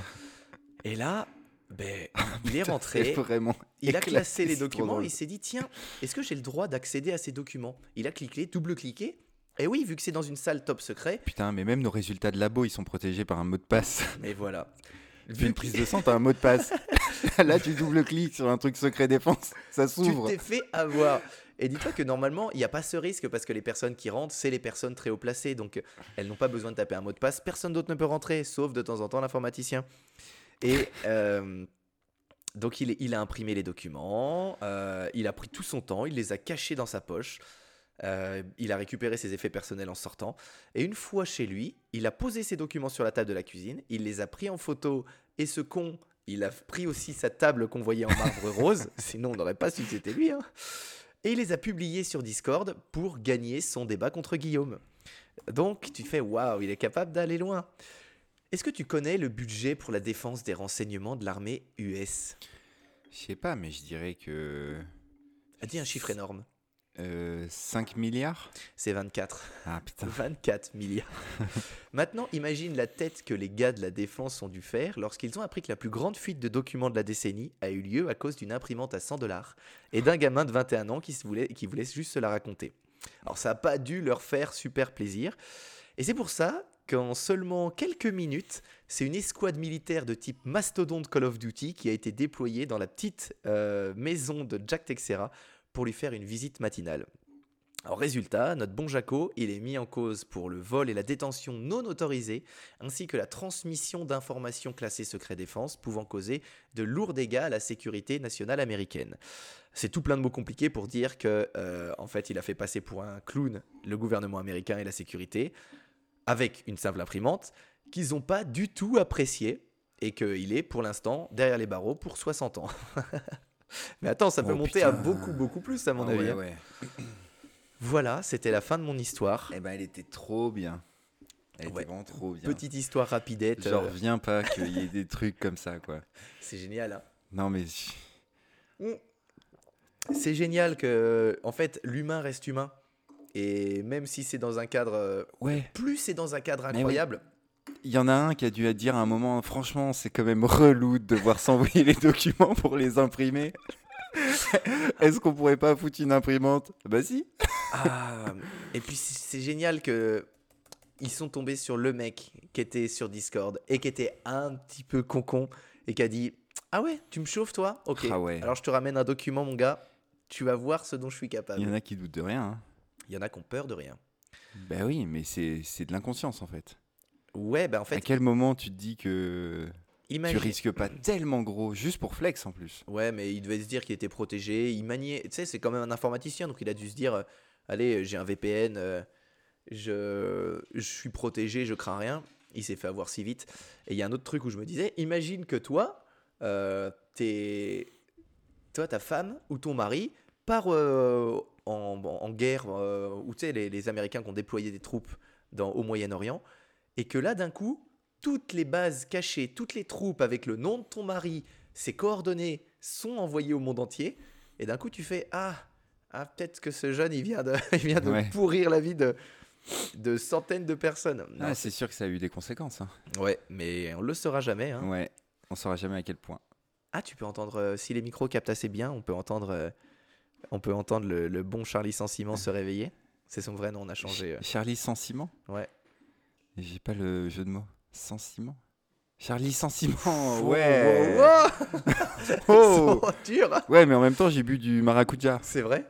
Et là, ben, il est C'est rentré, vraiment. il a éclaté, classé les c'est trop documents, drôle. il s'est dit, tiens, est-ce que j'ai le droit d'accéder à ces documents? Il a cliqué, double-cliqué, et oui, vu que c'est dans une salle top secret, Putain, mais même nos résultats de labo, ils sont protégés par un mot de passe. mais voilà. Tu fais Vu une que prise de sang, t'as un mot de passe. Là, tu double-cliques sur un truc secret défense, ça tu s'ouvre. t'es fait avoir. Et dis-toi que normalement, il n'y a pas ce risque parce que les personnes qui rentrent, c'est les personnes très haut placées. Donc, elles n'ont pas besoin de taper un mot de passe. Personne d'autre ne peut rentrer, sauf de temps en temps l'informaticien. Et euh, donc, il, est- il a imprimé les documents, euh, il a pris tout son temps, il les a cachés dans sa poche. Euh, il a récupéré ses effets personnels en sortant. Et une fois chez lui, il a posé ses documents sur la table de la cuisine, il les a pris en photo. Et ce con, il a pris aussi sa table qu'on voyait en marbre rose, sinon on n'aurait pas su que c'était lui, hein. Et il les a publiés sur Discord pour gagner son débat contre Guillaume. Donc tu fais waouh, il est capable d'aller loin. Est-ce que tu connais le budget pour la défense des renseignements de l'armée U S? Je sais pas, mais je dirais que. A dit un chiffre énorme. euh, cinq milliards. C'est vingt-quatre. Ah putain. vingt-quatre milliards. Maintenant, imagine la tête que les gars de la défense ont dû faire lorsqu'ils ont appris que la plus grande fuite de documents de la décennie a eu lieu à cause d'une imprimante à cent dollars et d'un gamin de vingt et un ans qui, se voulait, qui voulait juste se la raconter. Alors ça n'a pas dû leur faire super plaisir. Et c'est pour ça qu'en seulement quelques minutes, c'est une escouade militaire de type mastodonte Call of Duty qui a été déployée dans la petite euh, maison de Jack Teixeira pour lui faire une visite matinale. Alors résultat, notre bon Jaco, il est mis en cause pour le vol et la détention non autorisée, ainsi que la transmission d'informations classées secret défense, pouvant causer de lourds dégâts à la sécurité nationale américaine. C'est tout plein de mots compliqués pour dire que, euh, en fait, il a fait passer pour un clown le gouvernement américain et la sécurité, avec une simple imprimante, qu'ils n'ont pas du tout apprécié. et qu'il est pour l'instant derrière les barreaux pour soixante ans. Mais attends, ça peut Oh, monter à putain. beaucoup, beaucoup plus à mon Ah avis. ouais, hein. ouais. Voilà, c'était la fin de mon histoire. Eh ben, elle était trop bien. Elle Ouais. était vraiment trop bien. Petite histoire rapidette. J'en euh, reviens pas qu'il y ait des trucs comme ça, quoi. c'est génial. Hein. Non, mais C'est génial que, en fait, l'humain reste humain. Et même si c'est dans un cadre. euh, ouais, Plus c'est dans un cadre oui. incroyable. il y en a un qui a dû à dire à un moment, franchement, c'est quand même relou de devoir s'envoyer les documents pour les imprimer. Est-ce qu'on pourrait pas foutre une imprimante? Bah si. Ah, et puis c'est c'est génial que ils sont tombés sur le mec qui était sur Discord et qui était un petit peu concon et qui a dit ah ouais, tu me chauffes toi? Ok. Ah ouais. Alors je te ramène un document mon gars. Tu vas voir ce dont je suis capable. Il y en a qui doutent de rien. Hein. Il y en a qui ont peur de rien. Bah oui, mais c'est c'est de l'inconscience en fait. Ouais, bah en À fait, quel moment tu te dis que imagine. tu risques pas tellement gros juste pour flex en plus? Ouais, mais il devait se dire qu'il était protégé. Il maniait. Tu sais, c'est quand même un informaticien, donc il a dû se dire euh, allez, j'ai un V P N, euh, je, je suis protégé, je crains rien. Il s'est fait avoir si vite. Et il y a un autre truc où je me disais imagine que toi, euh, t'es. Toi, ta femme ou ton mari part euh, en, en guerre, euh, ou tu sais, les, les Américains qui ont déployé des troupes dans, au Moyen-Orient, et que là, d'un coup, toutes les bases cachées, toutes les troupes avec le nom de ton mari, ses coordonnées sont envoyées au monde entier, et d'un coup, tu fais ah, ah peut-être que ce jeune, il vient de, il vient de Ouais. pourrir la vie de, de centaines de personnes. Non, Ah, c'est sûr que ça a eu des conséquences. Hein. ouais, mais on le saura jamais. Hein. Ouais, on saura jamais à quel point. Ah, tu peux entendre, euh, si les micros captent assez bien, on peut entendre, euh, on peut entendre le, le bon Charlie Saint-Simon se réveiller. C'est son vrai nom, on a changé. euh. Charlie sans ciment? Ouais. J'ai pas le jeu de mots. Sans ciment? Charlie sans ciment, Oh, ouais. wow, wow. Oh. Ils sont durs. Ouais, mais en même temps, j'ai bu du maracuja C'est vrai.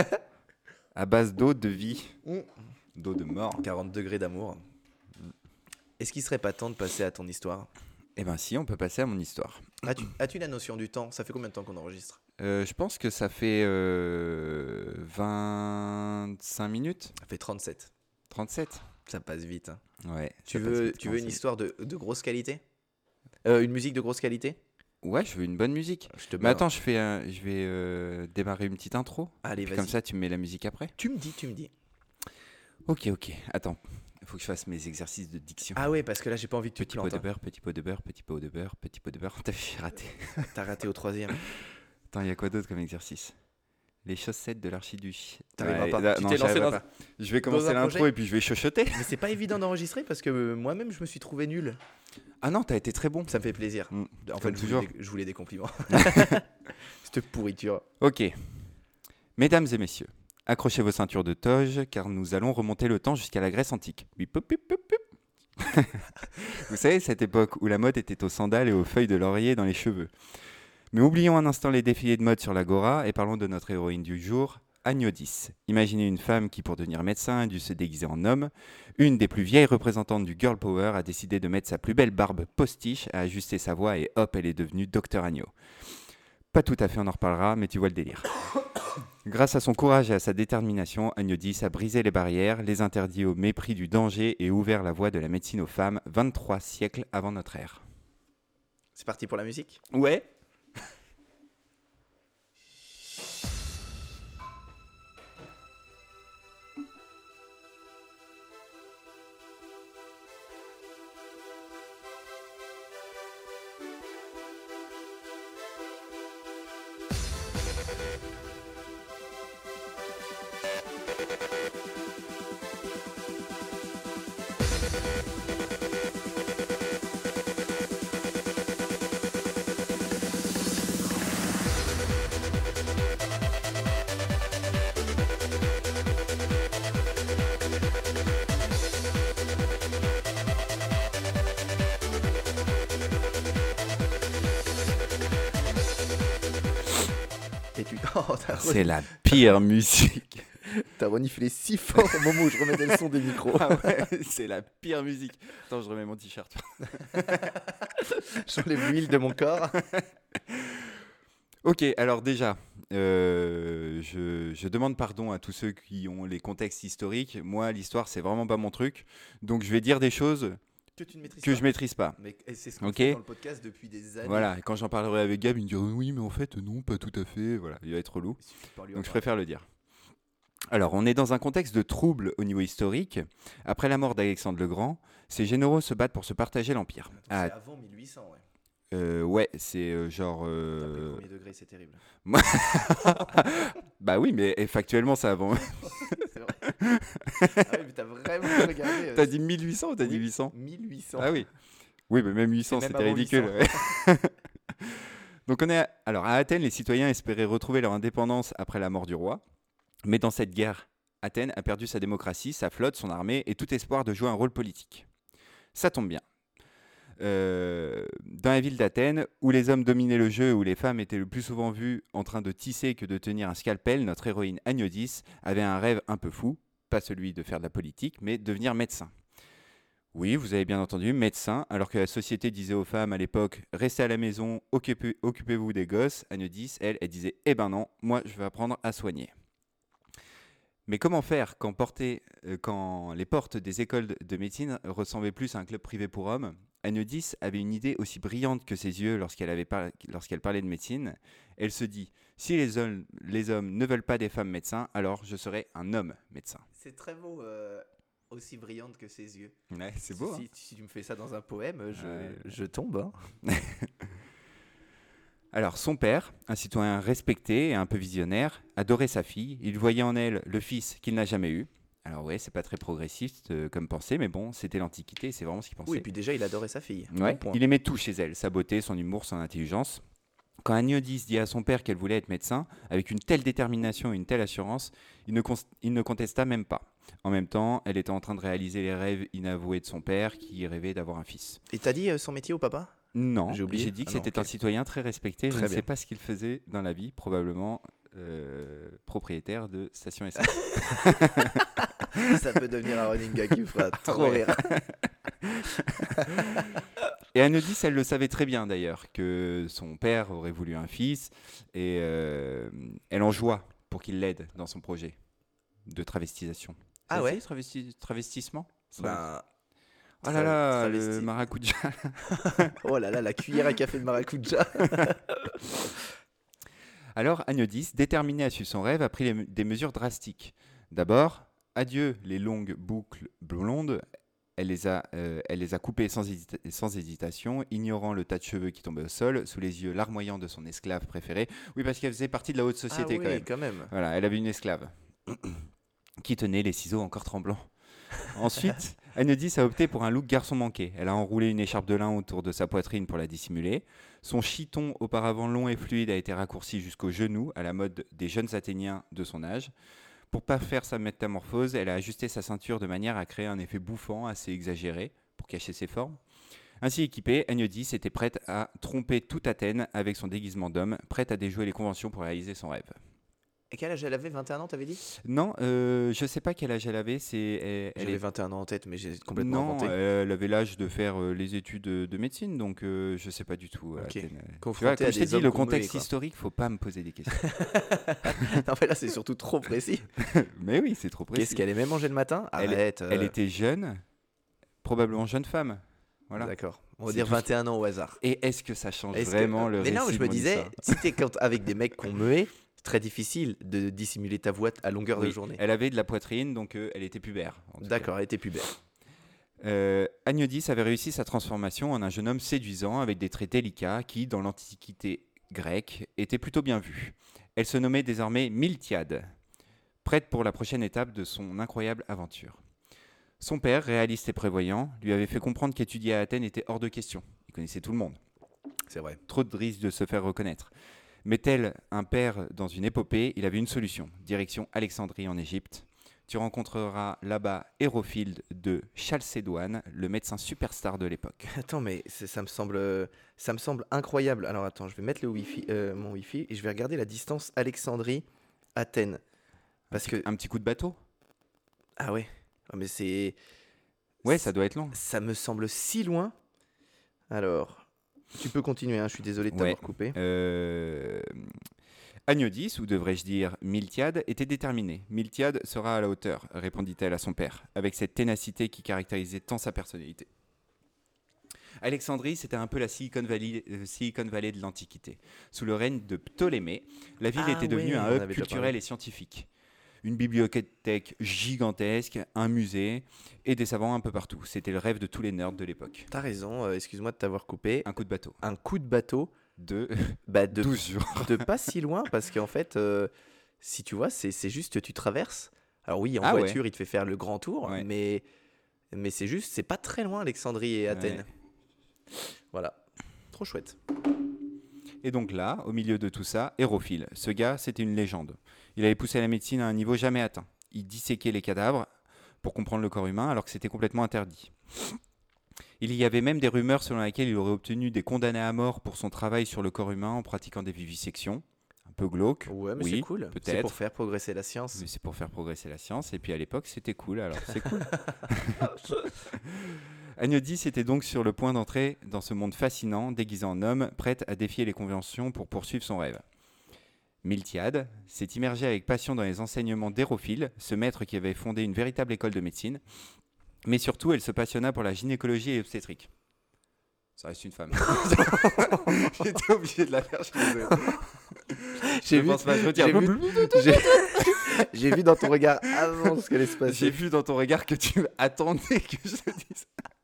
à base d'eau de vie, Mm. d'eau de mort. quarante degrés d'amour. Est-ce qu'il serait pas temps de passer à ton histoire? Eh ben si, on peut passer à mon histoire. As-tu, as-tu la notion du temps? Ça fait combien de temps qu'on enregistre? Euh, je pense que ça fait euh, vingt-cinq minutes, Ça fait trente-sept. trente-sept. Ça passe vite. hein. Ouais. Tu ça passe veux, vite tu quand veux une c'est- histoire de, de grosse qualité? Euh, Une musique de grosse qualité? Ouais, je veux une bonne musique. Je te Mais barre. attends, je fais, un- je vais euh, démarrer une petite intro. Allez, Puis vas-y. comme ça, tu me mets la musique après. Tu me dis, tu me dis. Ok, ok. Attends, il faut que je fasse mes exercices de diction. Ah ouais, parce que là, j'ai pas envie que tu te Petit pot plantes. de hein. beurre, petit pot de beurre, petit pot de beurre, petit pot de beurre. T'as vu, j'ai raté. T'as raté au troisième. Attends, il y a quoi d'autre comme exercice? Les chaussettes de l'archiduc. T'arriveras Ouais, pas. là, Tu non, t'es lancé j'arriverai dans- pas. Je vais commencer un l'intro projet et puis je vais chuchoter. Mais c'est pas évident d'enregistrer parce que euh, moi-même, je me suis trouvé nul. Ah non, t'as été très bon. Ça me fait plaisir. Mm, En comme fait, je toujours. voulais, des, je voulais des compliments. Cette pourriture. Ok. Mesdames et messieurs, accrochez vos ceintures de toge car nous allons remonter le temps jusqu'à la Grèce antique. Bip, bip, bip, bip, bip. Vous savez, cette époque où la mode était aux sandales et aux feuilles de laurier dans les cheveux. Mais oublions un instant les défilés de mode sur l'agora et parlons de notre héroïne du jour, Agnodis. Imaginez une femme qui, pour devenir médecin, a dû se déguiser en homme. Une des plus vieilles représentantes du girl power a décidé de mettre sa plus belle barbe postiche, a ajusté sa voix et hop, elle est devenue Docteur Agneau. Pas tout à fait, on en reparlera, mais tu vois le délire. Grâce à son courage et à sa détermination, Agnodis a brisé les barrières, les interdits au mépris du danger et ouvert la voie de la médecine aux femmes vingt-trois siècles avant notre ère. C'est parti pour la musique? Ouais. Et tu... Oh, t'as, C'est la pire musique. t'as reniflé si fort au moment où je remettais le son des micros. Ah ouais, c'est la pire musique. Attends, je remets mon t-shirt. J'enlève l'huile de mon corps. Ok, alors déjà, euh, je, je demande pardon à tous ceux qui ont les contextes historiques. Moi, l'histoire, c'est vraiment pas mon truc. Donc, je vais dire des choses. Que tu ne maîtrises que pas. je maîtrise pas. Mais et c'est ce qu'on Ok. fait dans le podcast depuis des années. Voilà, et quand j'en parlerai avec Gab, il me dira oui, mais en fait, non, pas tout à fait. Voilà, il va être relou. Il suffit de pas lui en Donc je parler. préfère le dire. Alors, on est dans un contexte de trouble au niveau historique. Après la mort d'Alexandre le Grand, ces généraux se battent pour se partager l'Empire. Attends, Ah, C'est avant mille huit cents, ouais. euh, ouais, c'est euh, genre... Taper euh, premier degré, c'est terrible. bah oui, mais eh, factuellement, c'est avant. C'est vrai. Ah oui, mais t'as vraiment regardé. euh, T'as dit mille huit cents ou t'as dit oui, huit cents? mille huit cents. Ah oui. Oui, mais même huit cents, C'est même c'était avant ridicule. huit ouais. Donc on est à... Alors à Athènes, les citoyens espéraient retrouver leur indépendance après la mort du roi. Mais dans cette guerre, Athènes a perdu sa démocratie, sa flotte, son armée et tout espoir de jouer un rôle politique. Ça tombe bien. Euh, dans la ville d'Athènes, où les hommes dominaient le jeu, où les femmes étaient le plus souvent vues en train de tisser que de tenir un scalpel, notre héroïne Agnodis avait un rêve un peu fou, pas celui de faire de la politique, mais devenir médecin. Oui, vous avez bien entendu, médecin, alors que la société disait aux femmes à l'époque « restez à la maison, occupez, occupez-vous des gosses », Agnodis, elle, elle disait « eh ben non, moi je vais apprendre à soigner ». Mais comment faire quand, porter, euh, quand les portes des écoles de, de médecine ressemblaient plus à un club privé pour hommes? Agnodis avait une idée aussi brillante que ses yeux lorsqu'elle, avait par- lorsqu'elle parlait de médecine. Elle se dit « si les hommes, les hommes ne veulent pas des femmes médecins, alors je serai un homme médecin C'est très beau, euh, aussi brillante que ses yeux. ». Ouais, c'est Si- beau. si, hein. si tu me fais ça dans un poème, je, Ouais. je tombe. Hein. Alors, son père, un citoyen respecté et un peu visionnaire, adorait sa fille. Il voyait en elle le fils qu'il n'a jamais eu. Alors ouais, c'est pas très progressiste euh, comme pensée, mais bon, c'était l'Antiquité, c'est vraiment ce qu'il pensait. Oui, et puis déjà, il adorait sa fille. Ouais, Bon point. il aimait tout chez elle, sa beauté, son humour, son intelligence. Quand Agnodis dit à son père qu'elle voulait être médecin, avec une telle détermination et une telle assurance, il ne, cons- il ne contesta même pas. En même temps, elle était en train de réaliser les rêves inavoués de son père, qui rêvait d'avoir un fils. Et t'as dit euh, son métier au papa? Non, J'ai j'ai oublié. dit que Ah non, c'était ok. un citoyen très respecté. Très Je ne bien. sais pas ce qu'il faisait dans la vie, probablement euh, propriétaire de station essence. Ça peut devenir un running gag qui me fera trop Ouais. rire. Et Agnodis, elle le savait très bien d'ailleurs, que son père aurait voulu un fils, et euh, elle en joua pour qu'il l'aide dans son projet de travestisation. Ah Ça se ouais dit, travesti- Travestissement Ben, Oh là là, tra- le travesti. maracuja. oh là là, la cuillère à café de maracuja. Alors Agnodis, déterminée à suivre son rêve, a pris les me- des mesures drastiques. D'abord, adieu les longues boucles blondes. Elle les a, euh, elle les a coupées sans, hésita- sans hésitation, ignorant le tas de cheveux qui tombaient au sol, sous les yeux larmoyants de son esclave préféré. Oui, parce qu'elle faisait partie de la haute société ah quand oui, même. quand même. Voilà, elle avait une esclave qui tenait les ciseaux encore tremblants. Ensuite, Agnodis a opté pour un look garçon manqué. Elle a enroulé une écharpe de lin autour de sa poitrine pour la dissimuler. Son chiton, auparavant long et fluide, a été raccourci jusqu'au genou, à la mode des jeunes Athéniens de son âge. Pour pas faire sa métamorphose, elle a ajusté sa ceinture de manière à créer un effet bouffant assez exagéré pour cacher ses formes. Ainsi équipée, Agnodis était prête à tromper toute Athènes avec son déguisement d'homme, prête à déjouer les conventions pour réaliser son rêve. Et quel âge elle avait? vingt et un ans, t'avais dit? Non, euh, je sais pas quel âge elle avait. C'est, elle, elle J'avais est- vingt et un ans en tête, mais j'ai complètement non, inventé. elle avait l'âge de faire euh, les études de, de médecine, donc euh, je sais pas du tout. euh, Ok. Athènes, euh. Tu Confrontée vois, à comme je t'ai des dit, hommes le qu'on meut, contexte quoi. historique, faut pas me poser des questions. non, mais là, c'est surtout trop précis. Mais oui, c'est trop précis. Qu'est-ce qu'elle aimait manger le matin? Elle- Arrête. Elle euh, était jeune, probablement jeune femme. Voilà. D'accord. On va C'est dire tout. vingt et un ans au hasard. Et est-ce que ça change Est-ce que- vraiment le Mais non, récit je de me mon disais, histoire si t'es quand- avec des mecs qu'on muet, c'est très difficile de dissimuler ta voix à longueur de Oui, journée. Elle avait de la poitrine, donc euh, elle était pubère. en tout cas. D'accord, elle était pubère. Euh, Agnodis avait réussi sa transformation en un jeune homme séduisant avec des traits délicats qui, dans l'Antiquité grecque, étaient plutôt bien vus. Elle se nommait désormais Miltiade, prête pour la prochaine étape de son incroyable aventure. Son père, réaliste et prévoyant, lui avait fait comprendre qu'étudier à Athènes était hors de question. Il connaissait tout le monde. C'est vrai. Trop de risques de se faire reconnaître. Mais tel un père dans une épopée, il avait une solution. Direction Alexandrie en Égypte. Tu rencontreras là-bas Hérophilde de Chalcédoine, le médecin superstar de l'époque. Attends, mais c'est- ça me semble, ça me semble incroyable. Alors attends, je vais mettre le wifi, euh, mon wifi et je vais regarder la distance Alexandrie-Athènes. Parce que Un petit coup de bateau? ah ouais, Ah, mais c'est, Ouais, ça doit être long. ça me semble si loin. Alors, tu peux continuer. Hein, je suis désolé de Ouais. t'avoir coupé. Euh... Agnodis, ou devrais-je dire Miltiade, était déterminée. Miltiade sera à la hauteur, répondit-elle à son père, avec cette ténacité qui caractérisait tant sa personnalité. Alexandrie, c'était un peu la Silicon Valley, euh, Silicon Valley de l'Antiquité. Sous le règne de Ptolémée, la ville Ah était devenue ouais, un on hub avait déjà culturel parlé. et scientifique. Une bibliothèque gigantesque, un musée et des savants un peu partout. C'était le rêve de tous les nerds de l'époque. T'as raison, euh, excuse-moi de t'avoir coupé. Un coup de bateau. Un coup de bateau, De bah de, douze jours. de pas si loin, parce qu'en fait, euh, si tu vois, c'est c'est juste tu traverses. Alors oui, en Ah ouais. voiture, il te fait faire le grand tour, Ouais. mais, mais c'est juste, c'est pas très loin, Alexandrie et Athènes. Ouais. Voilà, trop chouette. Et donc là, au milieu de tout ça, Hérophile. Ce gars, c'était une légende. Il avait poussé la médecine à un niveau jamais atteint. Il disséquait les cadavres pour comprendre le corps humain alors que c'était complètement interdit. Il y avait même des rumeurs selon lesquelles il aurait obtenu des condamnés à mort pour son travail sur le corps humain en pratiquant des vivisections. Un peu glauque. Ouais, mais oui, c'est cool. C'est peut-être. pour faire progresser la science. Mais c'est pour faire progresser la science. Et puis à l'époque, c'était cool, alors c'est cool. Agnodis était donc sur le point d'entrer dans ce monde fascinant, déguisé en homme, prête à défier les conventions pour poursuivre son rêve. Miltiade s'est immergée avec passion dans les enseignements d'Hérophile, ce maître qui avait fondé une véritable école de médecine. Mais surtout, elle se passionna pour la gynécologie et l'obstétrique. Ça reste une femme. J'étais obligé de la faire, je suis désolé. J'ai Je vu, pense pas, je retire. j'ai vu, j'ai- j'ai vu dans ton regard avant ce qu'allait se J'ai passer. vu dans ton regard que tu attendais que je te dise.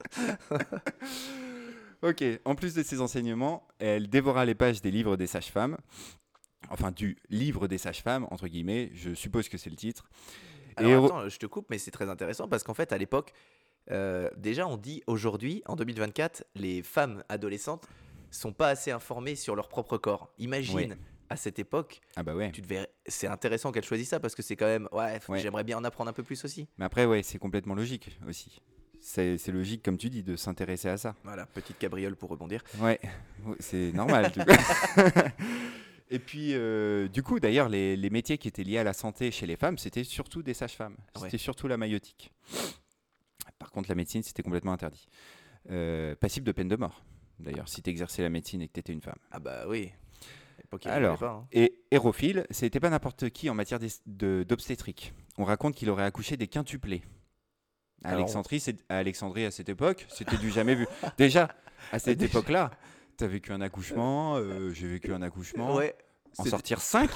Ok, en plus de ses enseignements, elle dévora les pages des livres des sages-femmes. Enfin, du livre des sages-femmes, entre guillemets, je suppose que c'est le titre. Alors Héro- attends, je te coupe, mais c'est très intéressant parce qu'en fait, à l'époque, euh, déjà, on dit aujourd'hui, en deux mille vingt-quatre, les femmes adolescentes sont pas assez informées sur leur propre corps. Imagine, Ouais. à cette époque, Ah bah ouais. tu devais... c'est intéressant qu'elle choisisse ça parce que c'est quand même, ouais, f- Ouais. j'aimerais bien en apprendre un peu plus aussi. Mais après, ouais, c'est complètement logique aussi. C'est c'est logique, comme tu dis, de s'intéresser à ça. Voilà, petite cabriole pour rebondir. Ouais, ouais, c'est normal. du coup. Et puis, euh, du coup, d'ailleurs, les, les métiers qui étaient liés à la santé chez les femmes, c'était surtout des sages-femmes. C'était Ouais. surtout la maïotique. Par contre, la médecine, c'était complètement interdit. Euh, passible de peine de mort, d'ailleurs, si tu exerçais la médecine et que tu étais une femme. Ah bah oui. À l'époque, il y en Alors, avait pas, hein. et Hérophile, c'était pas n'importe qui en matière d'es- de- d'obstétrique. On raconte qu'il aurait accouché des quintuplés. À Alors- Alexandrie, c'est- à Alexandrie, à cette époque, c'était du jamais vu. Déjà, à cette Déjà. époque-là, t'as vécu un accouchement, euh, j'ai vécu un accouchement. Ouais. En c'est- sortir cinq.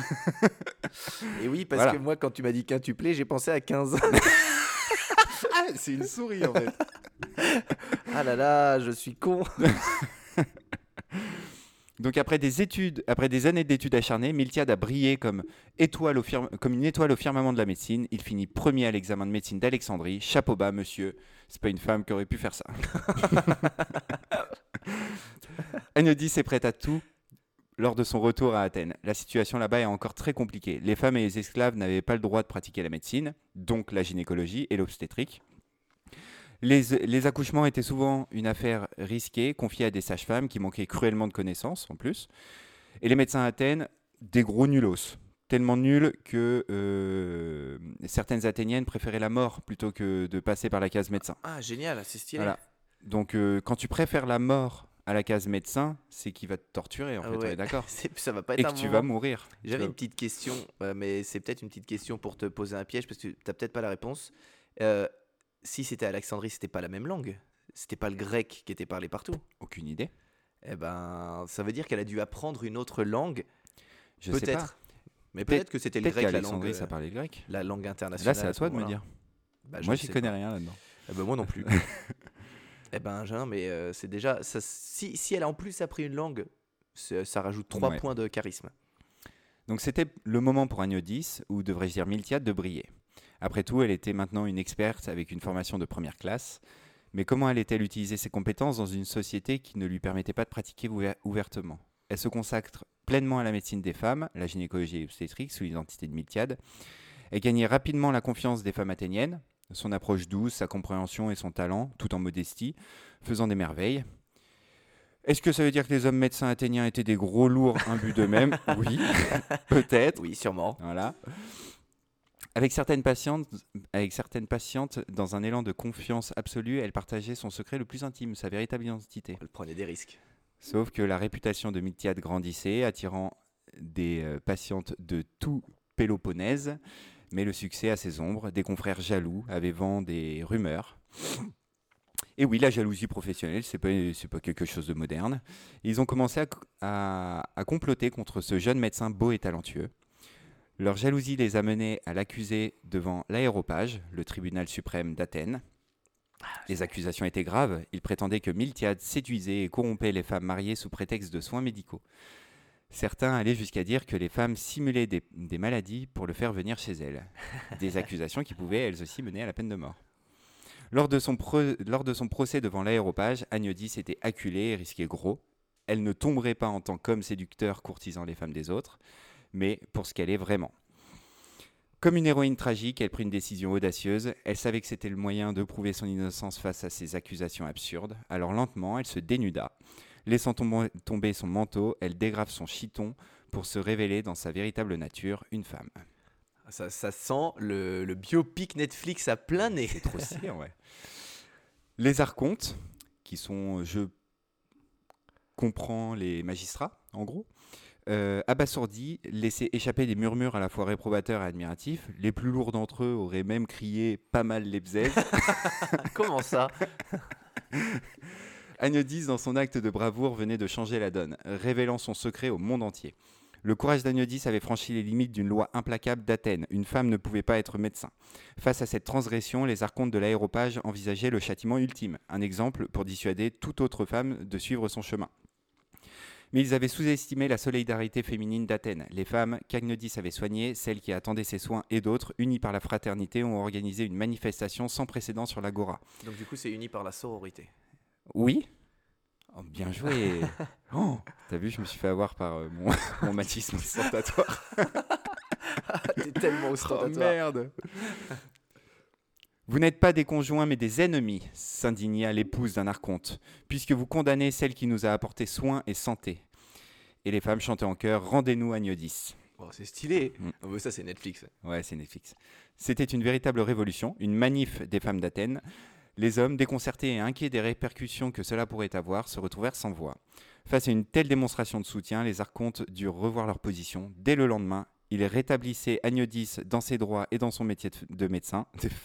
Et oui, parce Voilà. que moi, quand tu m'as dit quintuplé, j'ai pensé à quinze. Ah, c'est une souris en fait. Ah là là, je suis con. Donc après des études, après des années d'études acharnées, Miltiade a brillé comme, étoile au firm- comme une étoile au firmament de la médecine. Il finit premier à l'examen de médecine d'Alexandrie. Chapeau bas, monsieur. C'est pas une femme qui aurait pu faire ça. Agnodis est prête à tout lors de son retour à Athènes. La situation là-bas est encore très compliquée. Les femmes et les esclaves n'avaient pas le droit de pratiquer la médecine, donc la gynécologie et l'obstétrique. Les, les accouchements étaient souvent une affaire risquée, confiée à des sages-femmes qui manquaient cruellement de connaissances en plus. Et les médecins à Athènes, des gros nulos. Tellement nuls que euh, certaines Athéniennes préféraient la mort plutôt que de passer par la case médecin. Ah, génial, c'est stylé. Voilà. Donc euh, quand tu préfères la mort à la case médecin, c'est qu'il va te torturer en Ah fait, on ouais. est d'accord. C'est- Ça va pas être Et un que tu moment. vas mourir. J'avais Tu une petite question, euh, mais c'est peut-être une petite question pour te poser un piège parce que tu n'as peut-être pas la réponse. Euh, si c'était Alexandrie, c'était pas la même langue. C'était pas le grec qui était parlé partout. Aucune idée. Eh ben, ça veut dire qu'elle a dû apprendre une autre langue, Je sais pas. peut-être. Mais Peut-être- peut-être que c'était le Peut-être grec qu'à la langue, Alexandrie, euh, ça parlait le grec. la langue internationale. Là, c'est à ce toi de me moment-là. dire. Bah, je Moi, ne j'y sais connais pas. rien là-dedans. Eh ben, moi non plus. Eh ben, Jean, mais euh, c'est déjà. Ça, si, si elle a en plus appris une langue, c'est- ça rajoute trois Ouais. points de charisme. Donc c'était le moment pour Agnodis, ou devrais-je dire Miltiade, de briller. Après tout, elle était maintenant une experte avec une formation de première classe. Mais comment allait-elle utiliser ses compétences dans une société qui ne lui permettait pas de pratiquer ouver- ouvertement? Elle se consacre pleinement à la médecine des femmes, la gynécologie et l'obstétrique, sous l'identité de Miltiade. Elle gagnait rapidement la confiance des femmes athéniennes, son approche douce, sa compréhension et son talent, tout en modestie, faisant des merveilles. Est-ce que ça veut dire que les hommes médecins athéniens étaient des gros lourds imbus d'eux-mêmes? Oui, peut-être. Oui, sûrement. Voilà. Avec certaines, patientes, avec certaines patientes, dans un élan de confiance absolue, elle partageait son secret le plus intime, sa véritable identité. Elle prenait des risques. Sauf que la réputation de Miltiade grandissait, attirant des euh, patientes de tout Péloponnèse, mais le succès a ses ombres. Des confrères jaloux avaient vent des rumeurs. Et oui, la jalousie professionnelle, c'est pas, c'est pas quelque chose de moderne. Ils ont commencé à, c- à- à comploter contre ce jeune médecin beau et talentueux. Leur jalousie les a menés à l'accuser devant l'Aéropage, le tribunal suprême d'Athènes. Les accusations étaient graves. Ils prétendaient que Miltiade séduisait et corrompait les femmes mariées sous prétexte de soins médicaux. Certains allaient jusqu'à dire que les femmes simulaient des, des maladies pour le faire venir chez elles. Des accusations qui pouvaient elles aussi mener à la peine de mort. Lors de son, pro- lors de son procès devant l'Aéropage, Agnodis était acculée et risquait gros. Elle ne tomberait pas en tant qu'homme séducteur courtisant les femmes des autres, mais pour ce qu'elle est vraiment. Comme une héroïne tragique, elle prit une décision audacieuse. Elle savait que c'était le moyen de prouver son innocence face à ces accusations absurdes. Alors lentement, elle se dénuda. Laissant tomber, tomber son manteau, elle dégrave son chiton pour se révéler dans sa véritable nature, une femme. Ça, ça sent le, le biopic Netflix à plein nez. C'est trop stylé, ouais. Les archontes, qui sont, je comprends, les magistrats, en gros, euh, abasourdis, laissaient échapper des murmures à la fois réprobateurs et admiratifs. Les plus lourds d'entre eux auraient même crié pas mal les bzèzes. Comment ça? Agnodis, dans son acte de bravoure, venait de changer la donne, révélant son secret au monde entier. Le courage d'Agnodis avait franchi les limites d'une loi implacable d'Athènes. Une femme ne pouvait pas être médecin. Face à cette transgression, les archontes de l'Aéropage envisageaient le châtiment ultime, un exemple pour dissuader toute autre femme de suivre son chemin. Mais ils avaient sous-estimé la solidarité féminine d'Athènes. Les femmes qu'Agnodis avait soignées, celles qui attendaient ses soins et d'autres, unies par la fraternité, ont organisé une manifestation sans précédent sur l'Agora. Donc du coup, c'est uni par la sororité. Oui. Oh, bien joué. Oh, t'as vu, je me suis fait avoir par euh, mon, mon matisme ostentatoire. T'es tellement Oh ostentatoire. merde. Vous n'êtes pas des conjoints mais des ennemis, s'indigna l'épouse d'un archonte, puisque vous condamnez celle qui nous a apporté soin et santé. Et les femmes chantaient en chœur, rendez-nous Agnodis. Oh, c'est stylé. Mm. Oh, mais ça, c'est Netflix. Ouais, c'est Netflix. C'était une véritable révolution, une manif des femmes d'Athènes. Les hommes, déconcertés et inquiets des répercussions que cela pourrait avoir, se retrouvèrent sans voix. Face à une telle démonstration de soutien, les archontes durent revoir leur position. Dès le lendemain, ils rétablissaient Agnodis dans ses droits et dans son métier de, de médecin.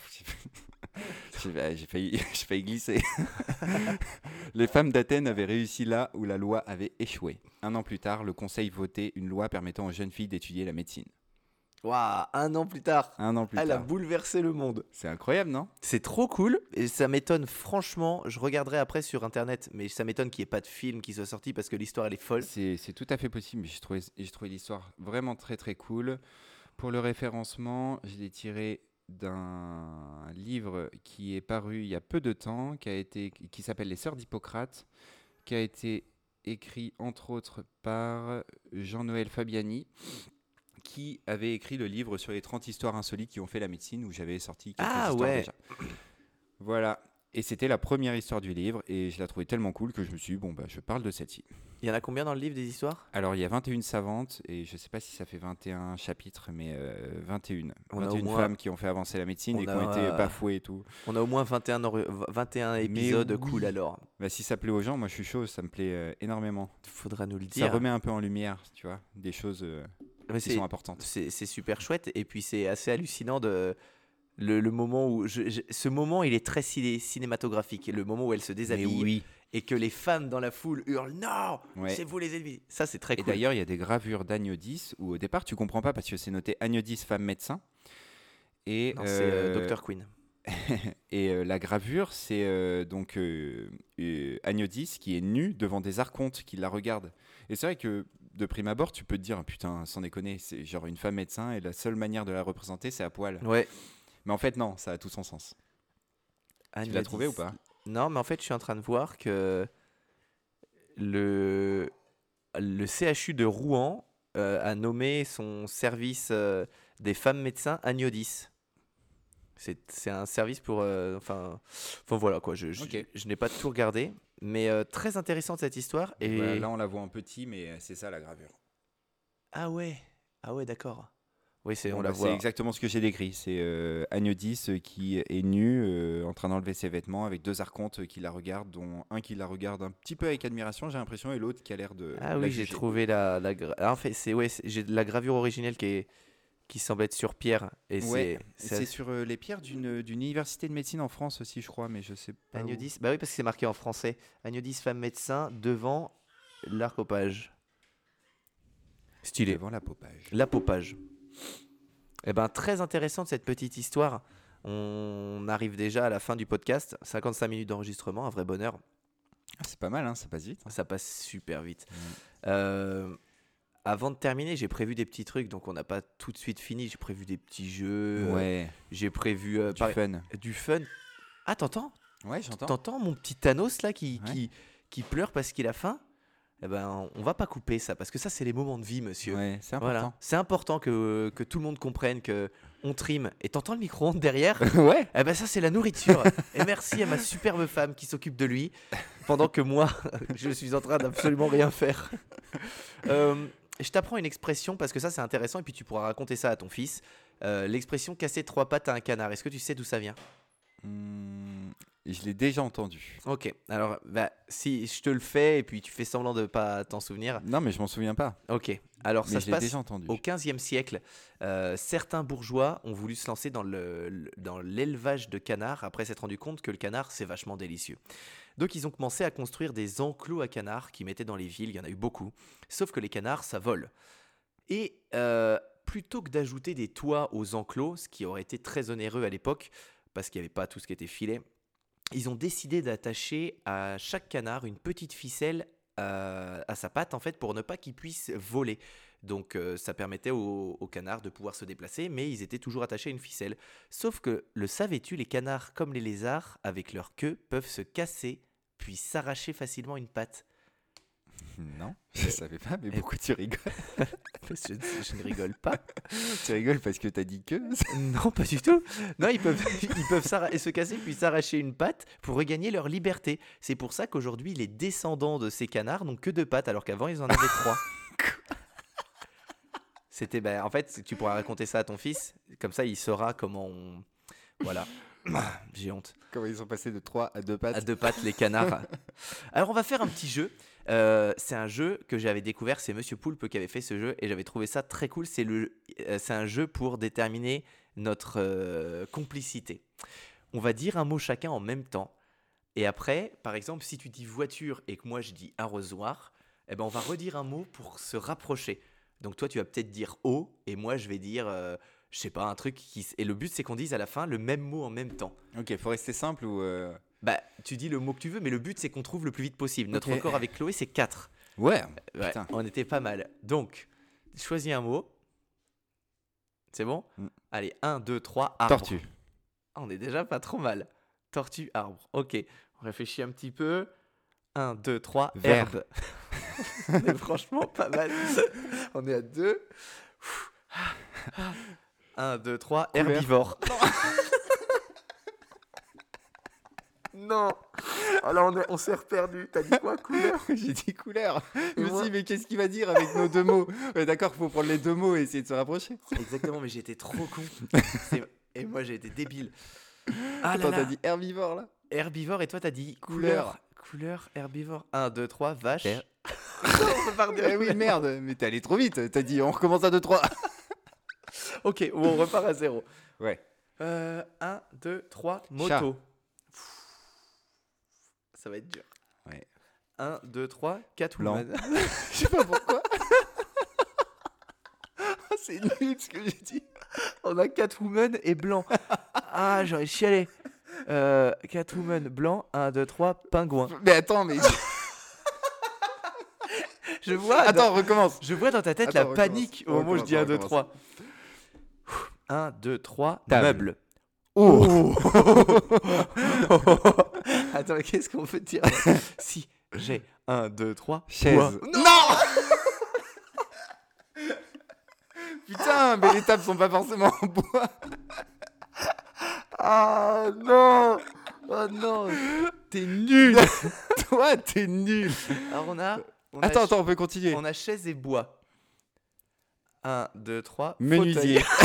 J'ai j'ai failli, j'ai failli glisser. Les femmes d'Athènes avaient réussi là où la loi avait échoué. Un an plus tard, le conseil votait une loi permettant aux jeunes filles d'étudier la médecine. Waouh, un an plus tard, Un an plus elle a tard. bouleversé le monde. C'est incroyable, non? C'est trop cool et ça m'étonne franchement. Je regarderai après sur internet, mais ça m'étonne qu'il n'y ait pas de film qui soit sorti parce que l'histoire elle est folle. C'est c'est tout à fait possible. J'ai trouvé, j'ai trouvé l'histoire vraiment très très cool. Pour le référencement, je l'ai tiré d'un livre qui est paru il y a peu de temps, qui, a été, qui s'appelle Les Sœurs d'Hippocrate, qui a été écrit entre autres par Jean-Noël Fabiani, qui avait écrit le livre sur les trente histoires insolites qui ont fait la médecine, où j'avais sorti quelques Ah, histoires ouais. déjà. Voilà. Et c'était la première histoire du livre, et je la trouvais tellement cool que je me suis dit, bon, bah, je parle de celle-ci. Il y en a combien dans le livre des histoires? Alors, il y a vingt et une savantes, et je ne sais pas si ça fait vingt et un chapitres, mais euh, vingt et un. On a vingt et un au moins- femmes qui ont fait avancer la médecine on et qui a, ont été euh, bafouées et tout. On a au moins vingt et un, or- vingt et un épisodes oui. cool alors. Bah, si ça plaît aux gens, moi je suis chaud, ça me plaît euh, énormément. Faudra nous le Ça dire. remet un peu en lumière, tu vois, des choses euh, Mais qui c'est- sont importantes. C'est c'est super chouette et puis c'est assez hallucinant de le, le moment où je- je- ce moment il est très ciné- cinématographique, le moment où elle se Mais déshabille oui. et que les femmes dans la foule hurlent non, Ouais. c'est vous les ennemis. Ça c'est très Et cool. d'ailleurs, il y a des gravures d'Agnodis où au départ tu comprends pas parce que c'est noté Agnodis femme médecin. Et, Non, c'est euh, euh, docteur Queen. et euh, la gravure, c'est euh, donc euh, euh, Agnodis qui est nue devant des archontes qui la regardent. Et c'est vrai que de prime abord, tu peux te dire ah, putain, sans déconner, c'est genre une femme médecin et la seule manière de la représenter, c'est à poil. Ouais. Mais en fait, non, ça a tout son sens. Tu l'as Agnodis. trouvé ou pas? Non, mais en fait, je suis en train de voir que le, le C H U de Rouen euh, a nommé son service euh, des femmes médecins Agnodis. C'est c'est un service pour... euh, enfin, enfin voilà quoi, je, je, Ok. je n'ai pas tout regardé, mais euh, très intéressante cette histoire. Et... Voilà, là, on la voit en petit, mais euh, c'est ça la gravure. Ah ouais, ah ouais d'accord. Oui, c'est, Bon, on bah, la c'est voit. exactement ce que j'ai décrit. C'est euh, Agnodis euh, qui est nu, euh, en train d'enlever ses vêtements, avec deux archontes euh, qui la regardent, dont un qui la regarde un petit peu avec admiration, j'ai l'impression, et l'autre qui a l'air de. Ah la oui, j'ai juger. trouvé la... la gra- ah, en fait, c'est, ouais, c'est- j'ai la gravure originelle qui est, qui semble être sur pierre. Et Ouais, c'est, c'est c'est sur euh, les pierres d'une d'une université de médecine en France aussi, je crois, mais je sais pas. où. Agnodis. Bah oui, parce que c'est marqué en français. Agnodis, femme médecin, devant l'arcopage. Stylé. Devant l'apopage. L'apopage. Eh ben, très intéressante cette petite histoire. On arrive déjà à la fin du podcast. cinquante-cinq minutes d'enregistrement, un vrai bonheur. Ah, c'est pas mal, hein, ça passe vite. hein. Ça passe super vite. Mm. Euh, avant de terminer, j'ai prévu des petits trucs, donc on n'a pas tout de suite fini. J'ai prévu des petits jeux. euh, Ouais, j'ai prévu euh, du par- fun. du fun. Ah, t'entends Ouais, j'entends. T'entends mon petit Thanos là qui, Ouais. qui, qui pleure parce qu'il a faim? Eh ben, on va pas couper ça, parce que ça, c'est les moments de vie, monsieur. Ouais, c'est Voilà. important. C'est important que, que tout le monde comprenne que on trime. Et t'entends le micro-ondes derrière? ouais. Eh ben ça, c'est la nourriture. Et merci à ma superbe femme qui s'occupe de lui, pendant que moi, je suis en train d'absolument rien faire. Euh, je t'apprends une expression, parce que ça, c'est intéressant, et puis tu pourras raconter ça à ton fils. Euh, l'expression casser trois pattes à un canard. Est-ce que tu sais d'où ça vient? Hmm, je l'ai déjà entendu. Ok, alors bah, si je te le fais, et puis tu fais semblant de pas t'en souvenir. Non, mais je m'en souviens pas. Ok, alors Mais ça je se l'ai passe déjà entendu. au quinzième siècle. Euh, certains bourgeois ont voulu se lancer dans, le, le- dans l'élevage de canards après s'être rendu compte que le canard, c'est vachement délicieux. Donc ils ont commencé à construire des enclos à canards qu'ils mettaient dans les villes, il y en a eu beaucoup. Sauf que les canards, ça vole. Et euh, plutôt que d'ajouter des toits aux enclos, ce qui aurait été très onéreux à l'époque, parce qu'il n'y avait pas tout ce qui était filet, ils ont décidé d'attacher à chaque canard une petite ficelle euh, à sa patte, en fait, pour ne pas qu'il puisse voler. Donc euh, ça permettait aux, aux canards de pouvoir se déplacer, mais ils étaient toujours attachés à une ficelle. Sauf que, le savais-tu, les canards, comme les lézards, avec leur queue, peuvent se casser, puis s'arracher facilement une patte. Non, je savais pas, mais pourquoi tu rigoles? je, je ne rigole pas. Tu rigoles parce que t'as dit que. Non, pas du tout. Non, ils peuvent, ils peuvent s'arra- se casser puis s'arracher une patte pour regagner leur liberté. C'est pour ça qu'aujourd'hui, les descendants de ces canards n'ont que deux pattes, alors qu'avant, ils en avaient trois. C'était, ben, en fait, tu pourras raconter ça à ton fils. Comme ça, il saura comment on... Voilà. J'ai honte. Comment ils sont passés de trois à deux pattes? À deux pattes, les canards. Alors, on va faire un petit jeu. Euh, c'est un jeu que j'avais découvert. C'est Monsieur Poulpe qui avait fait ce jeu et j'avais trouvé ça très cool. C'est, le, euh, c'est un jeu pour déterminer notre euh, complicité. On va dire un mot chacun en même temps. Et après, par exemple, si tu dis voiture et que moi je dis arrosoir, eh ben, on va redire un mot pour se rapprocher. Donc, toi, tu vas peut-être dire eau et moi, je vais dire, euh, je sais pas, un truc qui. s- Et le but, c'est qu'on dise à la fin le même mot en même temps. Ok, faut rester simple ou. euh, Bah, tu dis le mot que tu veux, mais le but, c'est qu'on trouve le plus vite possible. Notre Ok. record avec Chloé, c'est quatre. Ouais. Ouais, Putain. on était pas mal. Donc, choisis un mot. C'est bon? Mm. Allez, un, deux, trois, arbre. Tortue. Ah, on est déjà pas trop mal. Tortue, arbre. Ok, on réfléchit un petit peu. un, deux, trois, Vert. herbe. On est franchement pas mal. On est à deux. un, deux, trois, Couleur. herbivore. Non. Oh là, on, est- on s'est reperdu. T'as dit quoi, couleur? J'ai dit couleur. Je me moi suis dit, mais qu'est-ce qu'il va dire avec nos deux mots? Ouais, d'accord, faut prendre les deux mots et essayer de se rapprocher. Exactement, mais j'ai été trop con. C'est- Et moi, j'ai été débile. Ah là Attends, là. t'as dit herbivore là? Herbivore et toi, t'as dit Couleur. couleur. Couleur, herbivore. un, deux, trois, vache. Her- On repart de- Eh oui, merde, mais t'es allé trop vite. T'as dit, on recommence à deux, trois. Ok, ou on repart à zéro. Ouais. Euh, un, deux, trois, moto. Chat. Ça va être dur. Ouais. un, deux, trois, Catwoman. Je sais pas pourquoi. C'est nul ce que j'ai dit. On a Catwoman et blanc. Ah, j'aurais chialé. Euh, Catwoman, blanc, un, deux, trois, pingouin. Mais attends, mais. Je vois, Attends, recommence. je vois dans ta tête Attends, la recommence. panique au moment où je dis un, deux, Recommence, trois. un, deux, trois, Table. meuble. Oh. Attends, mais qu'est-ce qu'on peut dire? Si j'ai un, deux, trois, Chaise. bois. Non. Putain, mais les tables sont pas forcément en bois. Ah non. Oh non. T'es nul. Toi, t'es nul. Alors on a. On a Attends, ch- attends, on peut continuer. On a chaise et bois. un, deux, trois, Menuisier. fauteuil.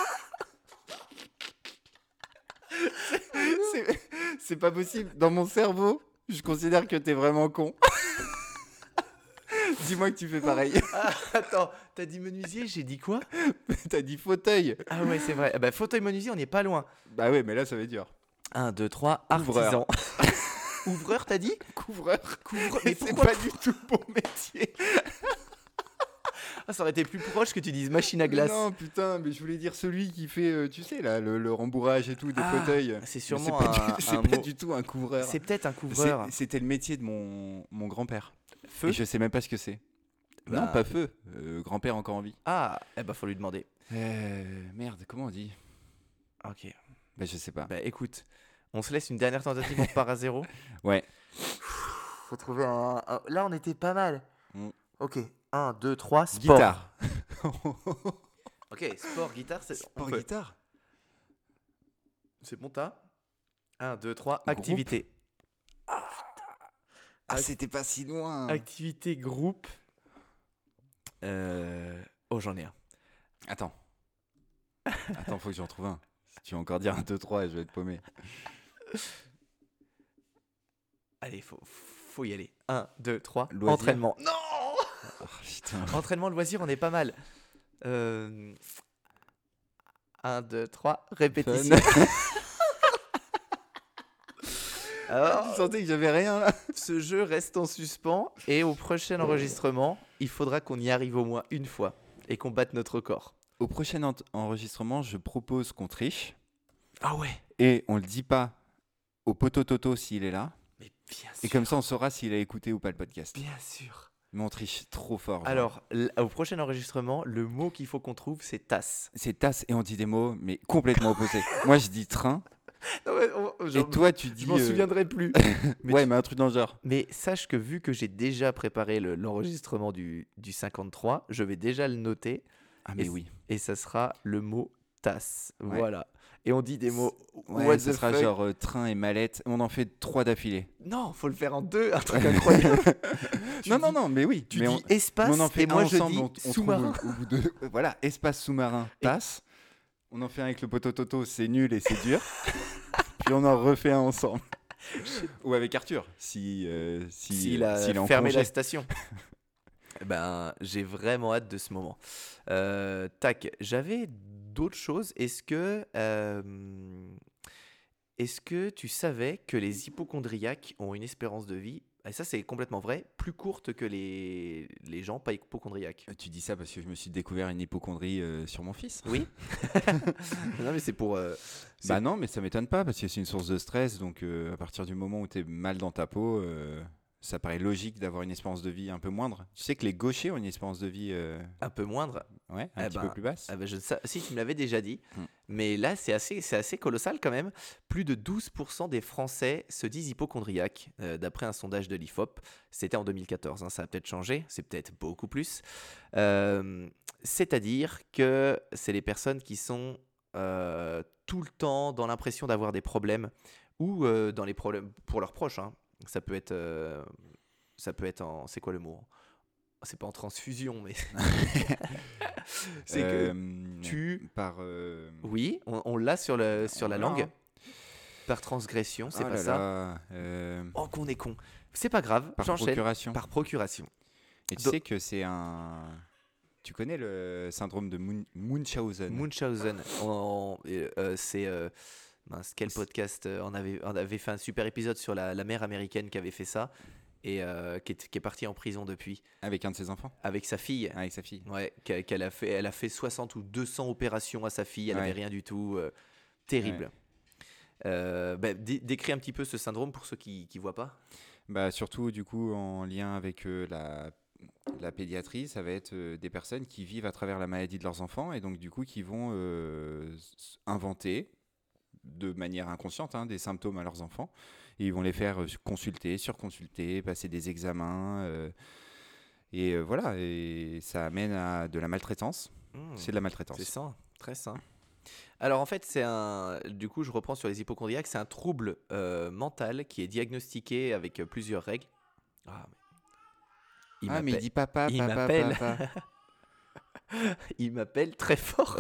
C'est- C'est pas possible. Dans mon cerveau, je considère que t'es vraiment con. Dis-moi que tu fais pareil. Ah, attends, t'as dit menuisier, j'ai dit quoi? T'as dit fauteuil. Ah ouais, c'est vrai. Ah bah, fauteuil menuisier, on n'y est pas loin. Bah ouais, mais là, ça va être dur. un, deux, trois, Couvreur. artisan. Ouvreur, t'as dit? Couvreur. Couvreur. Mais Mais c'est pourquoi pas du tout bon métier. Ah, ça aurait été plus proche que tu dises machine à glace. Non, putain, mais je voulais dire celui qui fait, euh, tu sais, là, le, le rembourrage et tout des Ah, fauteuils. c'est Mais sûrement pas un, du- c'est un pas mot. du tout un couvreur. C'est peut-être un C'est- couvreur. C'était le métier de mon, mon grand-père. Feu. Et je sais même pas ce que c'est. Bah. Non, pas feu. Euh, grand-père encore en vie. Ah, eh bah faut lui demander. Euh, merde, comment on dit? Ok. Bah je sais pas. Bah écoute, on se laisse une dernière tentative, on repart à zéro. Ouais. Faut trouver un, un- Là, on était pas mal. Mm. Ok. un, deux, trois, sport. Guitare. Ok, sport, guitare, c'est on Sport peut. guitare. C'est bon, t'as un, deux, trois, Groupe. activité. Ah, c'était pas si loin. Activité, groupe. Euh... Oh, j'en ai un. Attends. Attends, faut que j'en trouve un. Si tu vas encore dire un, deux, trois, je vais être paumé. Allez, faut, faut y aller. un, deux, trois, Loisir. entraînement. Non. Oh, putain. Entraînement, loisir, on est pas mal. Euh... un, deux, trois, répétition. Fun. Alors, Tu sentais que j'avais rien là. ce jeu reste en suspens et au prochain enregistrement, il faudra qu'on y arrive au moins une fois et qu'on batte notre record. Au prochain en- enregistrement, je propose qu'on triche Ah ouais. et on le dit pas au poteau Toto s'il est là. Mais bien sûr. Et comme ça, on saura s'il a écouté ou pas le podcast. Bien sûr. Mais on triche trop fort. genre. Alors, l- au prochain enregistrement, le mot qu'il faut qu'on trouve, c'est tasse. C'est tasse et on dit des mots, mais complètement opposés. Moi, je dis train Non, mais on- et genre, toi, tu dis. je m'en euh, souviendrai plus. mais ouais, tu- mais un truc dans le genre. Mais sache que vu que j'ai déjà préparé le- l'enregistrement du, du cinquante-trois, je vais déjà le noter Ah, mais Et oui. et ça sera le mot tasse. Ouais. Voilà. Et on dit des mots. Ouais, what ça the sera fuck. genre euh, train et mallette. On en fait trois d'affilée. Non, faut le faire en deux, un truc incroyable. Tu non, dis- non, non, mais oui. Tu mais dis on, espace mais on en fait et moi un je ensemble. dis on, on trouve sous-marin. au, au bout de. Voilà, espace sous-marin, Et- tasse. On en fait un avec le poteau Toto, c'est nul et c'est dur. Puis on en refait un ensemble. Ou avec Arthur, si, euh, si, S'il a s'il est en fermé congé. la station. Eh ben, j'ai vraiment hâte de ce moment. Euh, tac, j'avais d'autres choses. Est-ce que, euh, est-ce que tu savais que les hypochondriaques ont une espérance de vie, et ça c'est complètement vrai, plus courte que les, les gens pas hypochondriaques? Tu dis ça parce que je me suis découvert une hypochondrie euh, sur mon fils. Oui. Non mais c'est pour. euh, c'est- Bah non, mais ça m'étonne pas parce que c'est une source de stress. Donc euh, à partir du moment où tu es mal dans ta peau, euh, ça paraît logique d'avoir une espérance de vie un peu moindre. Tu sais que les gauchers ont une espérance de vie euh, un peu moindre. ouais, un Eh petit ben, peu plus basse. Ah ben, je ne sais- si tu me l'avais déjà dit, Mm. mais là c'est assez, c'est assez colossal quand même. Plus de douze pour cent des Français se disent hypochondriaques, euh, d'après un sondage de l'I F O P. C'était en deux mille quatorze, hein, ça a peut-être changé, c'est peut-être beaucoup plus. Euh, C'est-à-dire que c'est les personnes qui sont euh, tout le temps dans l'impression d'avoir des problèmes ou euh, dans les problèmes pour leurs proches. Hein. Ça peut être, euh, ça peut être en, c'est quoi le mot? C'est pas en transfusion, mais c'est que Euh, tu- par euh, oui, on, on l'a sur, le, sur la on l'a, langue. hein. Par transgression, c'est oh pas là ça. là, euh, Oh, qu'on est con. C'est pas grave, par j'enchaîne. procuration. Par procuration. Et tu Do- sais que c'est un. Tu connais le syndrome de Mun- Munchausen. Munchausen, on- euh, euh, c'est. euh, mince, quel podcast euh, on avait, on avait fait un super épisode sur la, la mère américaine qui avait fait ça et euh, qui, est, qui est partie en prison depuis Avec un de ses enfants. avec sa fille. Avec sa fille. Ouais, qu'elle qu'elle a fait, elle a fait soixante ou deux cents opérations à sa fille, elle Ouais. avait rien du tout, euh, terrible. Euh, bah, dé- décris un petit peu ce syndrome pour ceux qui qui voient pas. Bah, surtout, du coup, en lien avec euh, la, la pédiatrie, ça va être euh, des personnes qui vivent à travers la maladie de leurs enfants et donc, du coup, qui vont euh, s- inventer de manière inconsciente hein, des symptômes à leurs enfants. Et ils vont les faire euh, consulter, surconsulter, passer des examens. euh, et euh, voilà, et ça amène à de la maltraitance. Hmm. C'est de la maltraitance. C'est sain, très sain. Alors en fait, c'est un. Du coup, je reprends sur les hypochondriaques. C'est un trouble euh, mental qui est diagnostiqué avec euh, plusieurs règles. Ah, mais... Il ah, mais il m'appelle- dit papa, il papa, m'appelle. papa. il m'appelle très fort.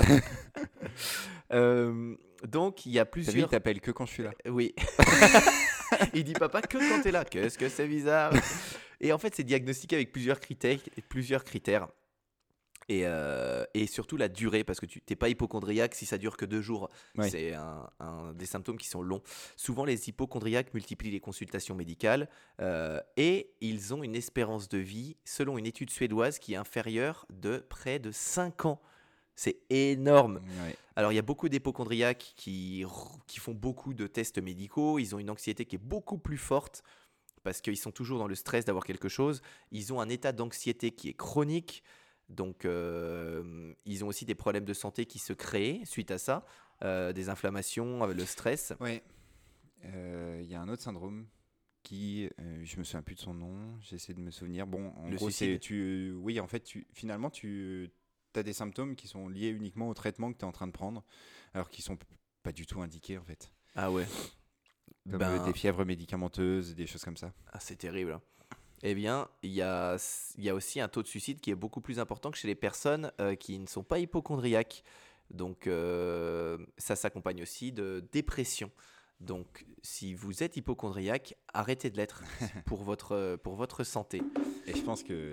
Euh, donc il y a T'as vu, il plusieurs. t'appelle que quand je suis là. Oui. Il dit papa que quand t'es là. Qu'est-ce que c'est bizarre. Et en fait, c'est diagnostiqué avec plusieurs critères. Plusieurs critères. Et, euh, et surtout la durée, parce que tu n'es pas hypochondriaque si ça dure que deux jours. Ouais. C'est un, un- des symptômes qui sont longs. Souvent, les hypochondriaques multiplient les consultations médicales euh, et ils ont une espérance de vie, selon une étude suédoise, qui est inférieure de près de cinq ans. C'est énorme. Ouais. Alors, il y a beaucoup d'hypochondriaques qui, r- qui font beaucoup de tests médicaux. Ils ont une anxiété qui est beaucoup plus forte parce qu'ils sont toujours dans le stress d'avoir quelque chose. Ils ont un état d'anxiété qui est chronique. Donc, euh, ils ont aussi des problèmes de santé qui se créent suite à ça, euh, des inflammations, euh, le stress. Ouais. Euh, Il y a un autre syndrome qui, euh, je me souviens plus de son nom, j'essaie de me souvenir. Bon, en Le gros, suicide. c'est tu, oui, en fait, tu, finalement, tu as des symptômes qui sont liés uniquement au traitement que tu es en train de prendre, alors qu'ils sont p- pas du tout indiqués en fait, Ah ouais. comme Ben, euh, des fièvres médicamenteuses, des choses comme ça. ah, c'est terrible, hein. Eh bien, il y a, il y a aussi un taux de suicide qui est beaucoup plus important que chez les personnes euh, qui ne sont pas hypochondriaques. Donc, euh, ça s'accompagne aussi de dépression. Donc, si vous êtes hypochondriaque, arrêtez de l'être pour votre, pour votre santé. Et je pense que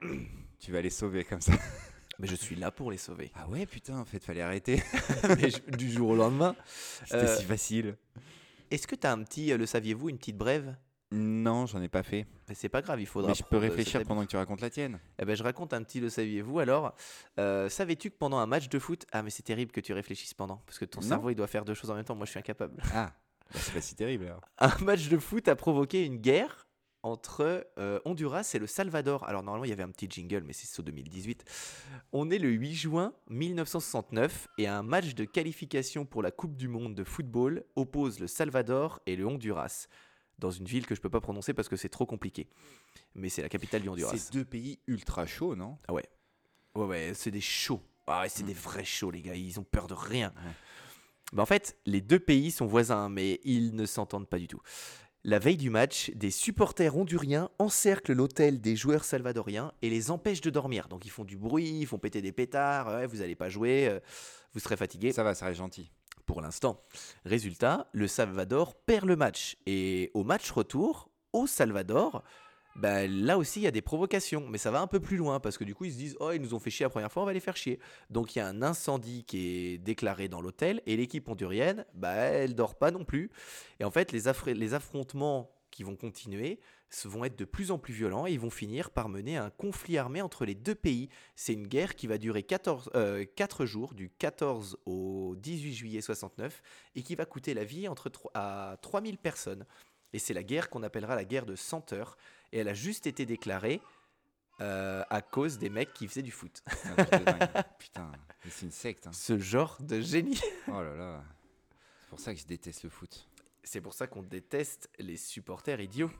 tu vas les sauver comme ça. Mais je suis là pour les sauver. Ah ouais, putain, en fait, fallait arrêter. Mais je- du jour au lendemain. C'était Euh, si facile. Est-ce que tu as un petit, euh, le saviez-vous, une petite brève? Non, j'en ai pas fait. Mais c'est pas grave, il faudra. Mais je peux prendre, euh, réfléchir cette pendant que tu racontes la tienne. Eh ben, je raconte un petit le saviez-vous alors. Euh, savais-tu que pendant un match de foot, ah mais c'est terrible que tu réfléchisses pendant, parce que ton Non. cerveau il doit faire deux choses en même temps, moi je suis incapable. Ah, bah, c'est pas si terrible alors. Un match de foot a provoqué une guerre entre euh, Honduras et le Salvador. Alors normalement il y avait un petit jingle, mais c'est saut deux mille dix-huit. On est le huit juin mille neuf cent soixante-neuf et un match de qualification pour la Coupe du Monde de football oppose le Salvador et le Honduras. Dans une ville que je peux pas prononcer parce que c'est trop compliqué. Mais c'est la capitale du Honduras. C'est deux pays ultra chauds, non? Ah ouais. Ouais, ouais, c'est des chauds. Ah ouais, c'est des vrais chauds, les gars. Ils ont peur de rien. Ouais. Bah, en fait, les deux pays sont voisins, mais ils ne s'entendent pas du tout. La veille du match, des supporters honduriens encerclent l'hôtel des joueurs salvadoriens et les empêchent de dormir. Donc ils font du bruit, ils font péter des pétards. Ouais, vous n'allez pas jouer, euh, vous serez fatigué. Ça va, ça reste gentil. Pour l'instant. Résultat, le Salvador perd le match. Et au match retour, au Salvador, bah, là aussi il y a des provocations. Mais ça va un peu plus loin parce que du coup ils se disent oh ils nous ont fait chier la première fois, on va les faire chier. Donc il y a un incendie qui est déclaré dans l'hôtel et l'équipe hondurienne, bah, elle dort pas non plus. Et en fait les, affr- les affrontements qui vont continuer se- vont être de plus en plus violents et ils vont finir par mener à un conflit armé entre les deux pays. C'est une guerre qui va durer quatorze, euh, quatre jours, du quatorze au dix-huit juillet soixante-neuf, et qui va coûter la vie entre tro- à trois mille personnes. Et c'est la guerre qu'on appellera la guerre de cent heures. Et elle a juste été déclarée euh, à cause des mecs qui faisaient du foot. C'est un truc de dingue. Putain, mais c'est une secte. Hein. Ce genre de génie. Oh là là. C'est pour ça que je déteste le foot. C'est pour ça qu'on déteste les supporters idiots.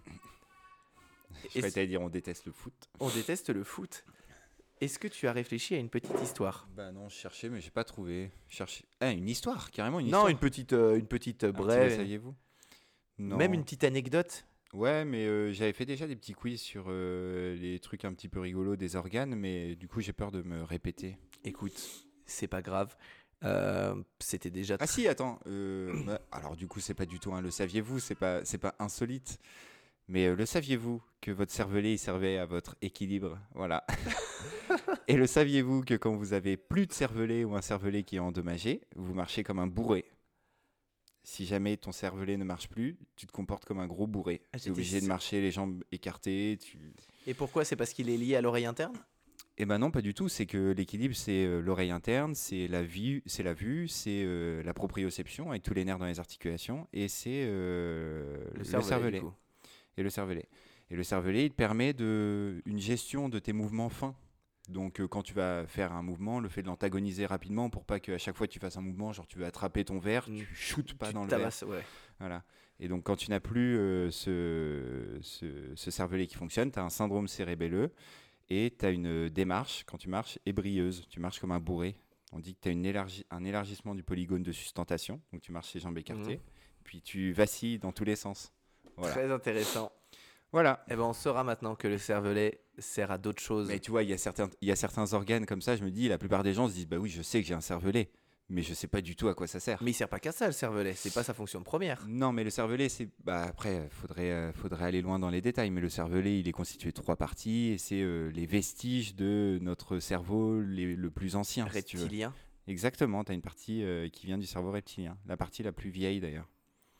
Je Et croyais que t'allais dire on déteste le foot. On déteste le foot. Est-ce que tu as réfléchi à une petite histoire? Bah non, je cherchais, mais j'ai pas trouvé. Je cherchais. Ah, une histoire, carrément une Non, histoire. une petite, euh, une petite euh, Un petit brève. le saviez-vous? Non. Même une petite anecdote. Ouais, mais euh, j'avais fait déjà des petits quiz sur euh, les trucs un petit peu rigolos des organes, mais du coup j'ai peur de me répéter. Écoute, c'est pas grave. Euh, C'était déjà. Ah si, attends. euh, bah, alors du coup c'est pas du tout un le saviez-vous, c'est pas c'est pas insolite. Mais euh, le saviez-vous que votre cervelet il servait à votre équilibre? Voilà. Et le saviez-vous que quand vous avez plus de cervelet ou un cervelet qui est endommagé, vous marchez comme un bourré? Si jamais ton cervelet ne marche plus, tu te comportes comme un gros bourré. Ah, Tu es j'étais obligé de sûr. marcher les jambes écartées. Tu... Et pourquoi? C'est parce qu'il est lié à l'oreille interne? Eh ben non, pas du tout. C'est que l'équilibre, c'est euh, l'oreille interne, c'est la vue, c'est la vue, c'est euh, la proprioception avec tous les nerfs dans les articulations, et c'est euh, le, cervelet. du coup. Et le cervelet. Et le cervelet, il te permet de une gestion de tes mouvements fins. Donc euh, quand tu vas faire un mouvement, le fait de l'antagoniser rapidement pour pas qu'à chaque fois que tu fasses un mouvement, genre tu veux attraper ton verre, Mm. tu shootes pas Tu dans le verre. tabasses, ouais. Voilà. Et donc, quand tu n'as plus euh, ce, ce, ce cervelet qui fonctionne, tu as un syndrome cérébelleux et tu as une démarche, quand tu marches, ébrieuse. Tu marches comme un bourré. On dit que tu as une élargi- un élargissement du polygone de sustentation. Donc, tu marches les jambes écartées. Mhm. Puis, tu vacilles dans tous les sens. Voilà. Très intéressant. Voilà. Eh ben, on saura maintenant que le cervelet sert à d'autres choses. Mais tu vois, il y a certains, il y a certains organes comme ça. Je me dis, la plupart des gens se disent, bah oui, je sais que j'ai un cervelet. mais je sais pas du tout à quoi ça sert. Mais il sert pas qu'à ça, le cervelet. C'est pas sa fonction première. Non, mais le cervelet, c'est. Bah, après, faudrait, euh, faudrait aller loin dans les détails, mais le cervelet, il est constitué de trois parties et c'est euh, les vestiges de notre cerveau les- le plus ancien. si tu veux. Reptilien. Exactement, tu as une partie euh, qui vient du cerveau reptilien, la partie la plus vieille d'ailleurs.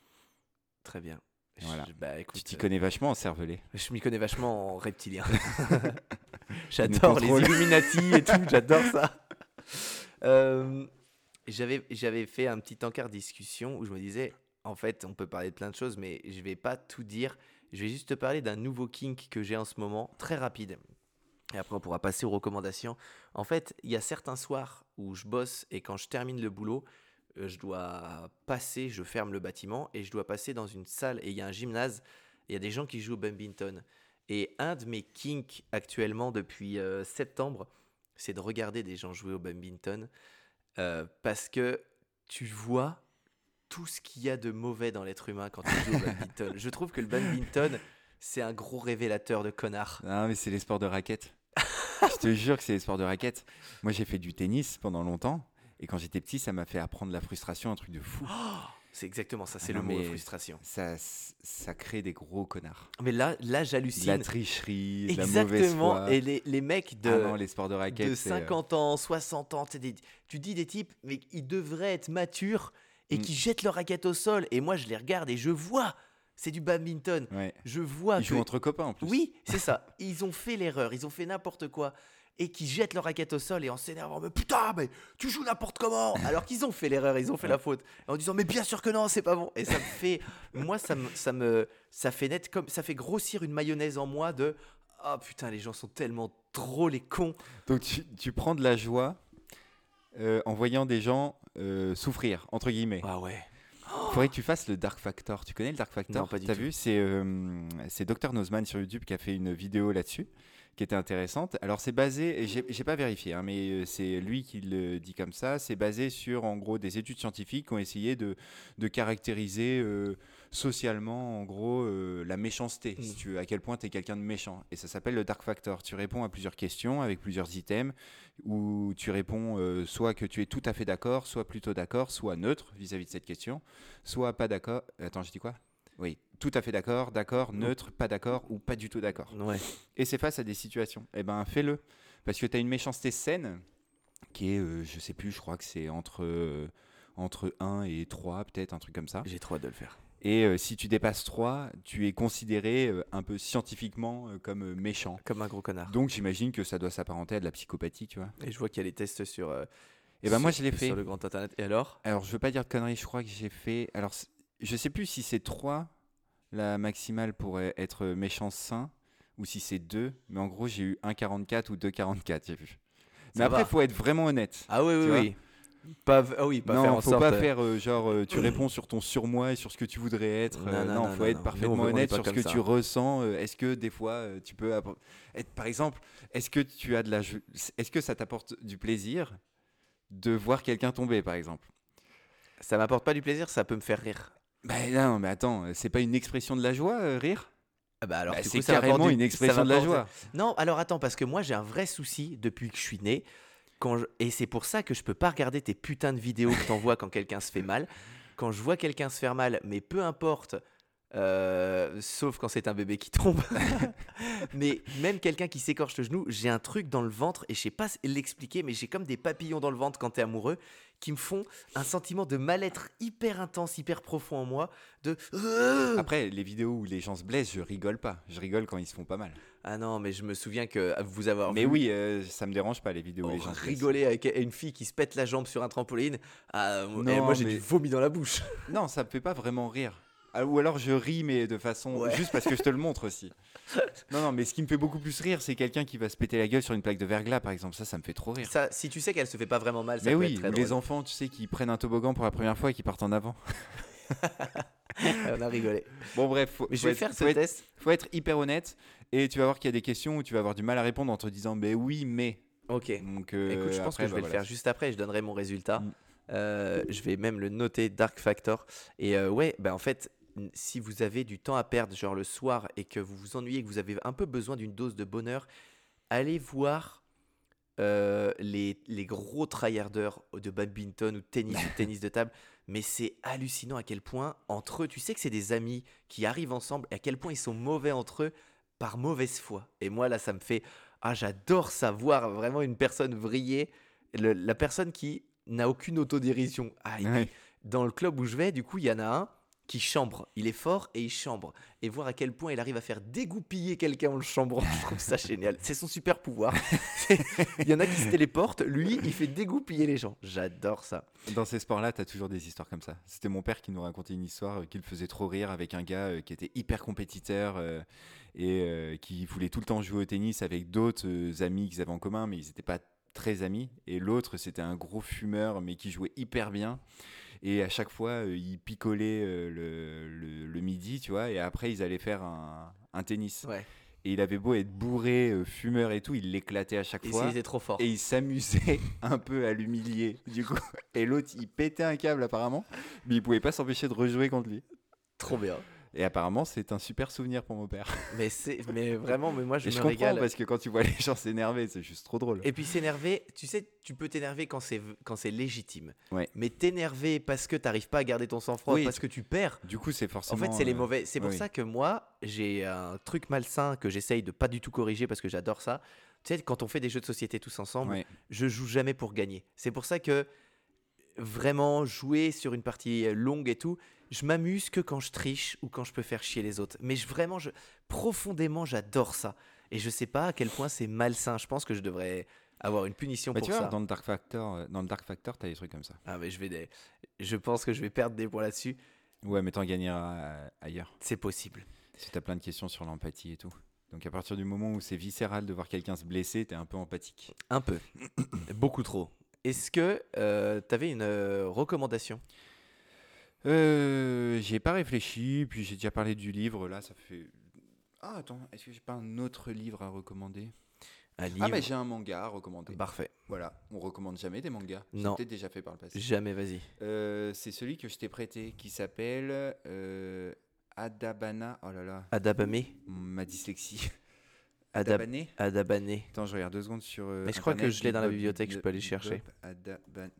Très bien. Je- Voilà. bah, Tu écoute, t'y euh, connais vachement en cervelet. je m'y connais vachement en reptilien. nous J'adore les contrôle. Illuminati et tout, j'adore ça. Euh, j'avais, j'avais fait un petit encart discussion où je me disais, en fait, on peut parler de plein de choses, mais je vais pas tout dire. Je vais juste te parler d'un nouveau kink que j'ai en ce moment, très rapide. Et après, on pourra passer aux recommandations. En fait, il y a certains soirs où je bosse et quand je termine le boulot, euh, je dois passer, je ferme le bâtiment et je dois passer dans une salle et il y a un gymnase. Il y a des gens qui jouent au badminton. Et un de mes kinks actuellement depuis euh, septembre, c'est de regarder des gens jouer au badminton euh, parce que tu vois tout ce qu'il y a de mauvais dans l'être humain quand tu joues au badminton. Je trouve que le badminton, c'est un gros révélateur de connards. Non, mais c'est les sports de raquettes. Je te jure que c'est les sports de raquettes. Moi, j'ai fait du tennis pendant longtemps. Et quand j'étais petit, ça m'a fait apprendre la frustration, un truc de fou. C'est exactement ça, c'est Ah le non, mot mais frustration. Ça, ça crée des gros connards. Mais là, là De la j'hallucine. tricherie, de la mauvaise Exactement. foi. Et les, les mecs de, Ah non, les sports de raquettes, de c'est, euh, cinquante ans, soixante ans, t'es des- tu dis des types, mais ils devraient être matures et Mm. qui jettent leur raquette au sol. Et moi, je les regarde et je vois, c'est du badminton. ouais. Je vois Ils que... jouent entre copains en plus. Oui, c'est ça. Ils ont fait l'erreur, ils ont fait n'importe quoi. Et qui jettent leur raquette au sol et en s'énervant, mais putain, mais tu joues n'importe comment. Alors qu'ils ont fait l'erreur, ils ont fait la faute. En disant, mais bien sûr que non, c'est pas bon. Et ça me fait, moi, ça me, ça me, ça fait net comme, ça fait grossir une mayonnaise en moi de, ah putain, les gens sont tellement drôles et cons. Donc tu, tu prends de la joie euh, en voyant des gens euh, souffrir, entre guillemets. Ah ouais. Il faudrait que tu fasses le Dark Factor. Tu connais le Dark Factor? Non, pas du T'as tout. vu? C'est euh, c'est docteur Nozman sur YouTube qui a fait une vidéo là-dessus, qui était intéressante. Alors c'est basé, et j'ai j'ai pas vérifié, hein, mais euh, c'est lui qui le dit comme ça. C'est basé sur en gros des études scientifiques qui ont essayé de, de caractériser euh, socialement en gros euh, la méchanceté, Mm. si tu veux, à quel point tu es quelqu'un de méchant. Et ça s'appelle le Dark Factor. Tu réponds à plusieurs questions avec plusieurs items où tu réponds euh, soit que tu es tout à fait d'accord, soit plutôt d'accord, soit neutre vis-à-vis de cette question, soit pas d'accord. Attends, je dis quoi? Oui, tout à fait d'accord, d'accord, neutre, pas d'accord ou pas du tout d'accord. Ouais. Et c'est face à des situations. Eh ben, fais-le. Parce que tu as une méchanceté saine qui est, euh, je sais plus, je crois que c'est entre, euh, entre un et trois, peut-être, un truc comme ça. J'ai trop hâte de le faire. Et euh, si tu dépasses trois, tu es considéré euh, un peu scientifiquement euh, comme euh, méchant. Comme un gros connard. Donc j'imagine que ça doit s'apparenter à de la psychopathie, tu vois. Et je vois qu'il y a les tests sur. euh, Et ben moi sur- je l'ai fait. Sur le grand internet. Et alors? Alors je veux pas dire de conneries, je crois que j'ai fait. Alors c- je sais plus si c'est trois la maximale pour euh, être méchant sain ou si c'est deux, mais en gros j'ai eu un virgule quarante-quatre ou deux virgule quarante-quatre, j'ai vu. Mais Ça après va. faut être vraiment honnête. Ah oui, Tu oui, vois oui. Pas, ah oui, pas non, faire en faut sorte. pas euh, faire euh, genre euh, tu réponds sur ton surmoi et sur ce que tu voudrais être. Non, euh, non, non, non, faut non, être non. parfaitement Nous, on veut- on est honnête pas sur ce comme que ça. tu ressens. euh, est-ce que des fois euh, tu peux appro- être, par exemple, est-ce que tu as de la, jo- est-ce que ça t'apporte du plaisir de voir quelqu'un tomber, par exemple? Ça m'apporte pas du plaisir, ça peut me faire rire. Ben non, mais attends, c'est pas une expression de la joie, euh, rire? Ah bah alors, Bah, du c'est coup, ça m'apporte carrément du- une ça expression de la m'apporte- joie. Non, alors attends, parce que moi j'ai un vrai souci depuis que je suis né. Quand je- Et c'est pour ça que je peux pas regarder tes putains de vidéos que t'envoies quand quelqu'un se fait mal. Quand je vois quelqu'un se faire mal, mais peu importe, euh, sauf quand c'est un bébé qui tombe. Mais même quelqu'un qui s'écorche le genou, j'ai un truc dans le ventre et je sais pas l'expliquer, mais j'ai comme des papillons dans le ventre quand t'es amoureux qui me font un sentiment de mal-être hyper intense, hyper profond en moi. De Après, les vidéos où les gens se blessent, je rigole pas. Je rigole quand ils se font pas mal. ah non, mais je me souviens que vous avoir Mais vu oui, euh, ça me dérange pas les vidéos où oh, les gens se blessent. rigoler avec une fille qui se pète la jambe sur un trampoline. Ah, Non, et moi j'ai mais- du vomi dans la bouche. Non, ça me fait pas vraiment rire. Ah, ou alors je ris, mais de façon. Ouais. Juste parce que je te le montre aussi. Non, non, mais ce qui me fait beaucoup plus rire, c'est quelqu'un qui va se péter la gueule sur une plaque de verglas, par exemple. Ça, ça me fait trop rire. Ça, si tu sais qu'elle se fait pas vraiment mal, ça Mais peut oui, être très ou drôle. les enfants, tu sais, qui prennent un toboggan pour la première fois et qui partent en avant. On a rigolé. Bon, bref, faut, Mais je faut vais être, faire ce faut être- test. faut être hyper honnête. Et tu vas voir qu'il y a des questions où tu vas avoir du mal à répondre en te disant, mais oui, mais. Ok. Donc, euh, Écoute, je pense après, que je vais bah, le voilà. faire juste après. Je donnerai mon résultat. Mm. Euh, je vais même le noter Dark Factor. Et euh, ouais, bah en fait, n- si vous avez du temps à perdre, genre le soir, et que vous vous ennuyez, que vous avez un peu besoin d'une dose de bonheur, allez voir euh, les, les gros tryharders de badminton ou de tennis, ou de tennis de table. Mais c'est hallucinant à quel point, entre eux, tu sais que c'est des amis qui arrivent ensemble, et à quel point ils sont mauvais entre eux par mauvaise foi. Et moi, là, ça me fait... Ah, j'adore ça, voir vraiment une personne vriller. Le- la personne qui n'a aucune autodérision. Ah, et Ouais. puis, dans le club où je vais, du coup, il y en a un qui chambre. Il est fort et il chambre. Et voir à quel point il arrive à faire dégoupiller quelqu'un en le chambrant, je trouve ça génial. C'est son super pouvoir. C'est- Il y en a qui se téléportent, lui, il fait dégoupiller les gens. J'adore ça. Dans ces sports-là, tu as toujours des histoires comme ça. C'était mon père qui nous racontait une histoire euh, qui le faisait trop rire avec un gars euh, qui était hyper compétiteur euh, et euh, qui voulait tout le temps jouer au tennis avec d'autres euh, amis qu'ils avaient en commun, mais ils n'étaient pas très amis. Et l'autre, c'était un gros fumeur, mais qui jouait hyper bien. Et à chaque fois, euh, ils picolaient euh, le, le- le midi, tu vois, et après, ils allaient faire un, un tennis. Ouais. Et il avait beau être bourré, euh, fumeur et tout, il l'éclatait à chaque Et fois. c'est c'est trop fort. Et il s'amusait un peu à l'humilier, du coup. Et l'autre, il pétait un câble apparemment, mais il pouvait pas s'empêcher de rejouer contre lui. Trop bien. Et apparemment, c'est un super souvenir pour mon père. Mais, c'est, mais vraiment, mais moi, je Et me je comprends régale. parce que quand tu vois les gens s'énerver, c'est juste trop drôle. Et puis s'énerver, tu sais, tu peux t'énerver quand c'est, quand c'est légitime. Ouais. Mais t'énerver parce que t'arrives pas à garder ton sang-froid, Oui, parce que tu perds. Du coup, c'est En forcément. fait, c'est les euh, mauvais. C'est pour oui. ça que moi, j'ai un truc malsain que j'essaye de pas du tout corriger parce que j'adore ça. Tu sais, quand on fait des jeux de société tous ensemble, Ouais. je joue jamais pour gagner. C'est pour ça que vraiment jouer sur une partie euh, longue et tout, je m'amuse que quand je triche ou quand je peux faire chier les autres. Mais je, vraiment, je, profondément, j'adore ça. Et je sais pas à quel point c'est malsain. Je pense que je devrais avoir une punition Bah, pour tu vois, ça. dans le Dark Factor, euh, dans le Dark Factor, t'as des trucs comme ça. Ah, mais je vais des... je pense que je vais perdre des points là-dessus. Ouais, mais t'en gagneras euh, ailleurs. C'est possible. Si t'as plein de questions sur l'empathie et tout. Donc à partir du moment où c'est viscéral de voir quelqu'un se blesser, t'es un peu empathique. Un peu. Beaucoup trop. Est-ce que euh, tu avais une euh, recommandation? Euh, j'y ai pas réfléchi, puis j'ai déjà parlé du livre, là, ça fait... Ah, attends, est-ce que j'ai pas un autre livre à recommander? Un Ah, livre? mais j'ai un manga à recommander. Parfait. Voilà, on recommande jamais des mangas. J'ai Non. peut-être déjà fait par le passé. Jamais, vas-y. Euh, c'est celui que je t'ai prêté, qui s'appelle euh, Adabana. Oh là là, Adabame? ma dyslexie. Adab... Adabane. Adabane. Attends, je regarde deux secondes sur. euh, Mais je crois que Internet, je l'ai dans la Bebop, bibliothèque, je peux aller Bebop, chercher. Adabane.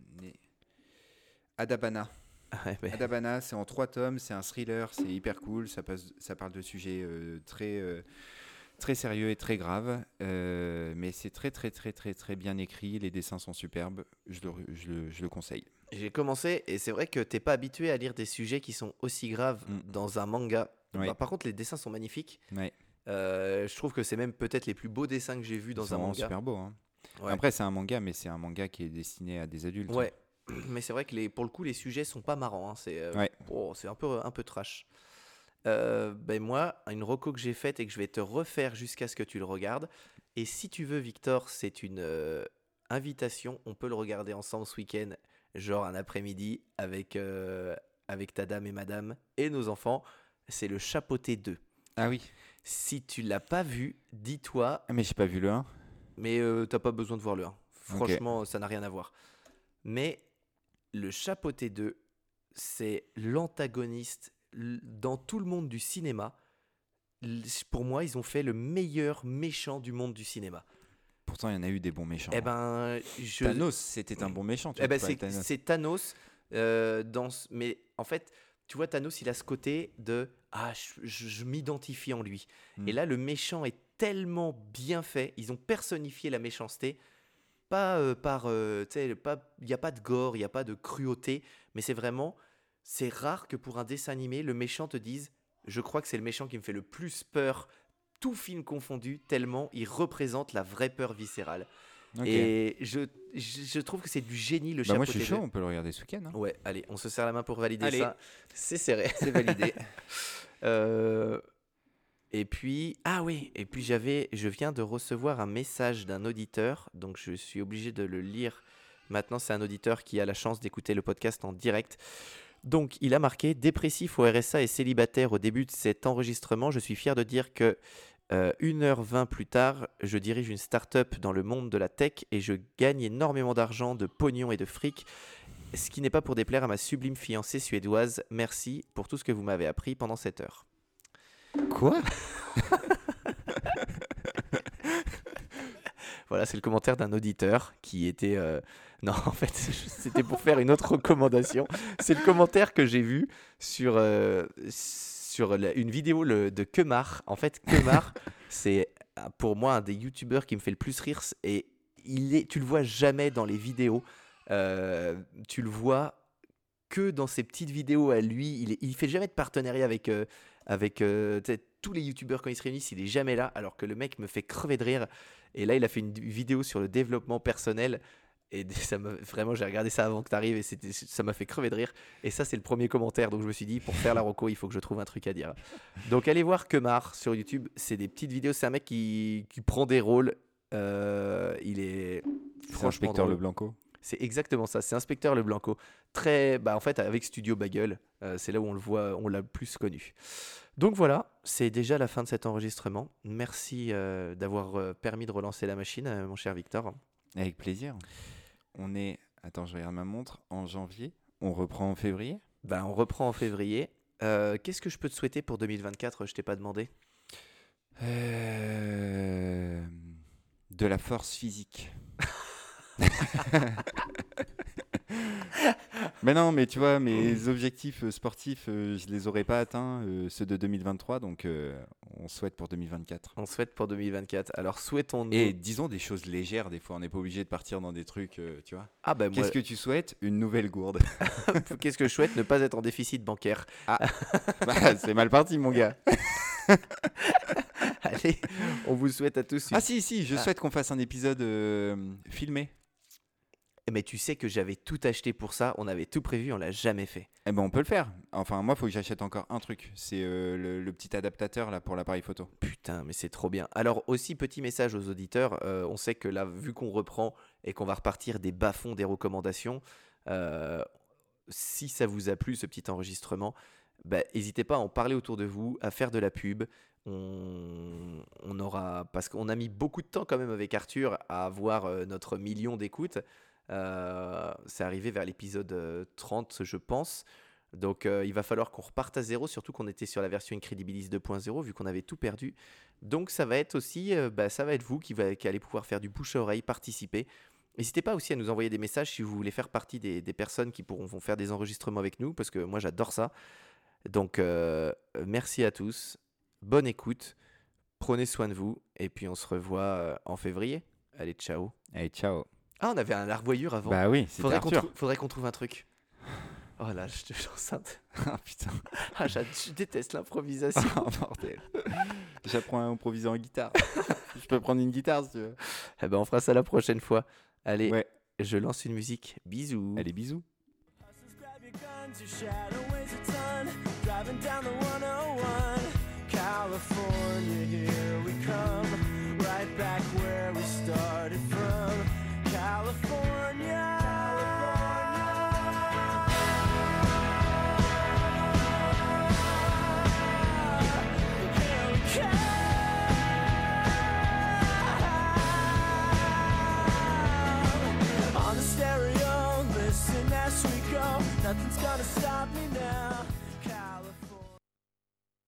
Adabana. Ah ouais, mais- Adabana, c'est en trois tomes, c'est un thriller, c'est hyper cool, ça, passe, ça parle de sujets euh, très, euh, très sérieux et très graves, euh, mais c'est très très très très très bien écrit, les dessins sont superbes, je le, je le, je le conseille. J'ai commencé et c'est vrai que t'es pas habitué à lire des sujets qui sont aussi graves Mm. dans un manga. Ouais. Bah, par contre, les dessins sont magnifiques. Ouais, Euh, je trouve que c'est même peut-être les plus beaux dessins que j'ai vus dans c'est un vraiment manga. super beau. Hein. Ouais. Après, c'est un manga, mais c'est un manga qui est destiné à des adultes. Ouais, mais c'est vrai que les, pour le coup, les sujets sont pas marrants. hein. C'est euh, Ouais. oh, c'est un peu, un peu trash. Euh, ben moi, une reco que j'ai faite et que je vais te refaire jusqu'à ce que tu le regardes. Et si tu veux, Victor, c'est une euh, invitation. On peut le regarder ensemble ce week-end, genre un après-midi, avec, euh, avec ta dame et madame et nos enfants. C'est le Chapeauté deux. Ah oui, Si tu l'as pas vu, dis-toi, ah, mais j'ai pas vu le un. mais euh, t'as pas besoin de voir le un. Franchement, ça n'a rien à voir. Mais le Chapeauté deux, c'est l'antagoniste l- dans tout le monde du cinéma. L- Pour moi, ils ont fait le meilleur méchant du monde du cinéma. Pourtant, il y en a eu des bons méchants. Eh ben, je... Thanos, c'était un bon méchant. Tu Eh vois, ben, tu c'est parlais de Thanos. c'est Thanos euh, dans ce- mais en fait, tu vois, Thanos, il a ce côté de ah, je, je- je m'identifie en lui. Mm. Et là, le méchant est tellement bien fait. Ils ont personnifié la méchanceté, pas euh, par, euh, tu sais, pas, il y a pas de gore, il y a pas de cruauté, mais c'est vraiment, c'est rare que pour un dessin animé, le méchant te dise, je crois que c'est le méchant qui me fait le plus peur, tout film confondu, tellement il représente la vraie peur viscérale. Ok. Et je, je, je trouve que c'est du génie le Bah, moi, je Chapeauté suis chaud, deux. on peut le regarder ce week-end. hein. Ouais, allez, on se serre la main pour valider Allez. ça. C'est serré. C'est validé. Euh, et puis, ah oui, et puis j'avais, je viens de recevoir un message d'un auditeur, donc je suis obligé de le lire. Maintenant, c'est un auditeur qui a la chance d'écouter le podcast en direct. Donc, il a marqué dépressif au R S A et célibataire au début de cet enregistrement. Je suis fier de dire que euh, une heure vingt plus tard, je dirige une start-up dans le monde de la tech et je gagne énormément d'argent, de pognon et de fric. Ce qui n'est pas pour déplaire à ma sublime fiancée suédoise. Merci pour tout ce que vous m'avez appris pendant cette heure. Quoi? Voilà, c'est le commentaire d'un auditeur qui était. euh, Non, en fait, c'était pour faire une autre recommandation. C'est le commentaire que j'ai vu sur, euh, sur la- une vidéo le- de Kemar. En fait, Kemar, c'est euh, pour moi un des youtubeurs qui me fait le plus rire. Et il est, tu le vois jamais dans les vidéos. Euh, tu le vois que dans ses petites vidéos à lui. Il, est- il fait jamais de partenariat avec, euh, avec euh, tu sais, tous les youtubeurs quand ils se réunissent. Il est jamais là, alors que le mec me fait crever de rire. Et là, il a fait une vidéo sur le développement personnel. Et ça m'a, vraiment, j'ai regardé ça avant que tu arrives et c'était, ça m'a fait crever de rire. Et ça, c'est le premier commentaire. Donc je me suis dit, pour faire la reco, il faut que je trouve un truc à dire. Donc allez voir Kemar sur YouTube. C'est des petites vidéos. C'est un mec qui, qui prend des rôles. Euh, il est C'est franchement Inspecteur drôle. Le Blanco. C'est exactement ça, c'est Inspecteur Le Blanco. Très, bah en fait, avec Studio Bagel, euh, c'est là où on le voit, on l'a le plus connu. Donc voilà, c'est déjà la fin de cet enregistrement. Merci euh, d'avoir euh, permis de relancer la machine, euh, mon cher Victor. Avec plaisir. On est, attends, je regarde ma montre, en janvier. On reprend en février. Bah, on reprend en février. Euh, qu'est-ce que je peux te souhaiter pour deux mille vingt-quatre? Je t'ai pas demandé. Euh, De la force physique. Mais non, mais tu vois, mes objectifs euh, sportifs, euh, je les aurais pas atteints, euh, ceux de deux mille vingt-trois, donc euh, on souhaite pour deux mille vingt-quatre. On souhaite pour deux mille vingt-quatre. Alors souhaitons-nous. Et disons des choses légères, des fois, on n'est pas obligé de partir dans des trucs, euh, tu vois. Ah bah moi, Qu'est-ce que tu souhaites? Une nouvelle gourde. qu'est-ce que je souhaite? Ne pas être en déficit bancaire. Bah, c'est mal parti, mon gars. Allez, on vous souhaite à tous une... Ah si, si, je Ah. souhaite qu'on fasse un épisode euh, filmé. Mais tu sais que j'avais tout acheté pour ça. On avait tout prévu, on l'a jamais fait. Eh ben, on peut le faire. Enfin, moi, il faut que j'achète encore un truc. C'est euh, le, le petit adaptateur là pour l'appareil photo. Putain, mais c'est trop bien. Alors aussi, petit message aux auditeurs, euh, on sait que là, vu qu'on reprend et qu'on va repartir des bas-fonds des recommandations, euh, si ça vous a plu ce petit enregistrement, bah, n'hésitez pas à en parler autour de vous, à faire de la pub. On, on aura, parce qu'on a mis beaucoup de temps quand même avec Arthur à avoir euh, notre million d'écoutes. Euh, c'est arrivé vers l'épisode euh, trente, je pense. Donc euh, il va falloir qu'on reparte à zéro, surtout qu'on était sur la version Incredibilis deux point zéro, vu qu'on avait tout perdu. Donc ça va être aussi, euh, bah, ça va être vous qui, va, qui allez pouvoir faire du bouche à oreille, participer. N'hésitez pas aussi à nous envoyer des messages si vous voulez faire partie des, des personnes qui pourront vont faire des enregistrements avec nous, parce que moi j'adore ça. Donc euh, merci à tous, bonne écoute, prenez soin de vous, et puis on se revoit euh, en février. Allez, ciao. Allez, ciao. Ah, on avait un larvoyure avant. Bah oui, c'était faudrait, qu'on Arthur. trou- faudrait qu'on trouve un truc. Oh là, je te suis enceinte. Ah putain. Ah, j'a- je déteste l'improvisation. Oh bordel. J'apprends à improviser en guitare. Je peux prendre une guitare si tu veux. Eh ben, on fera ça la prochaine fois. Allez, Ouais. je lance une musique. Bisous. Allez, bisous. Hustlers, grab your guns, your shadow weighs a ton. Driving down the one oh one, California, here we come. Right back where we started from, California. Here we come. On the stereo, listen as we go. Nothing's gonna stop me now.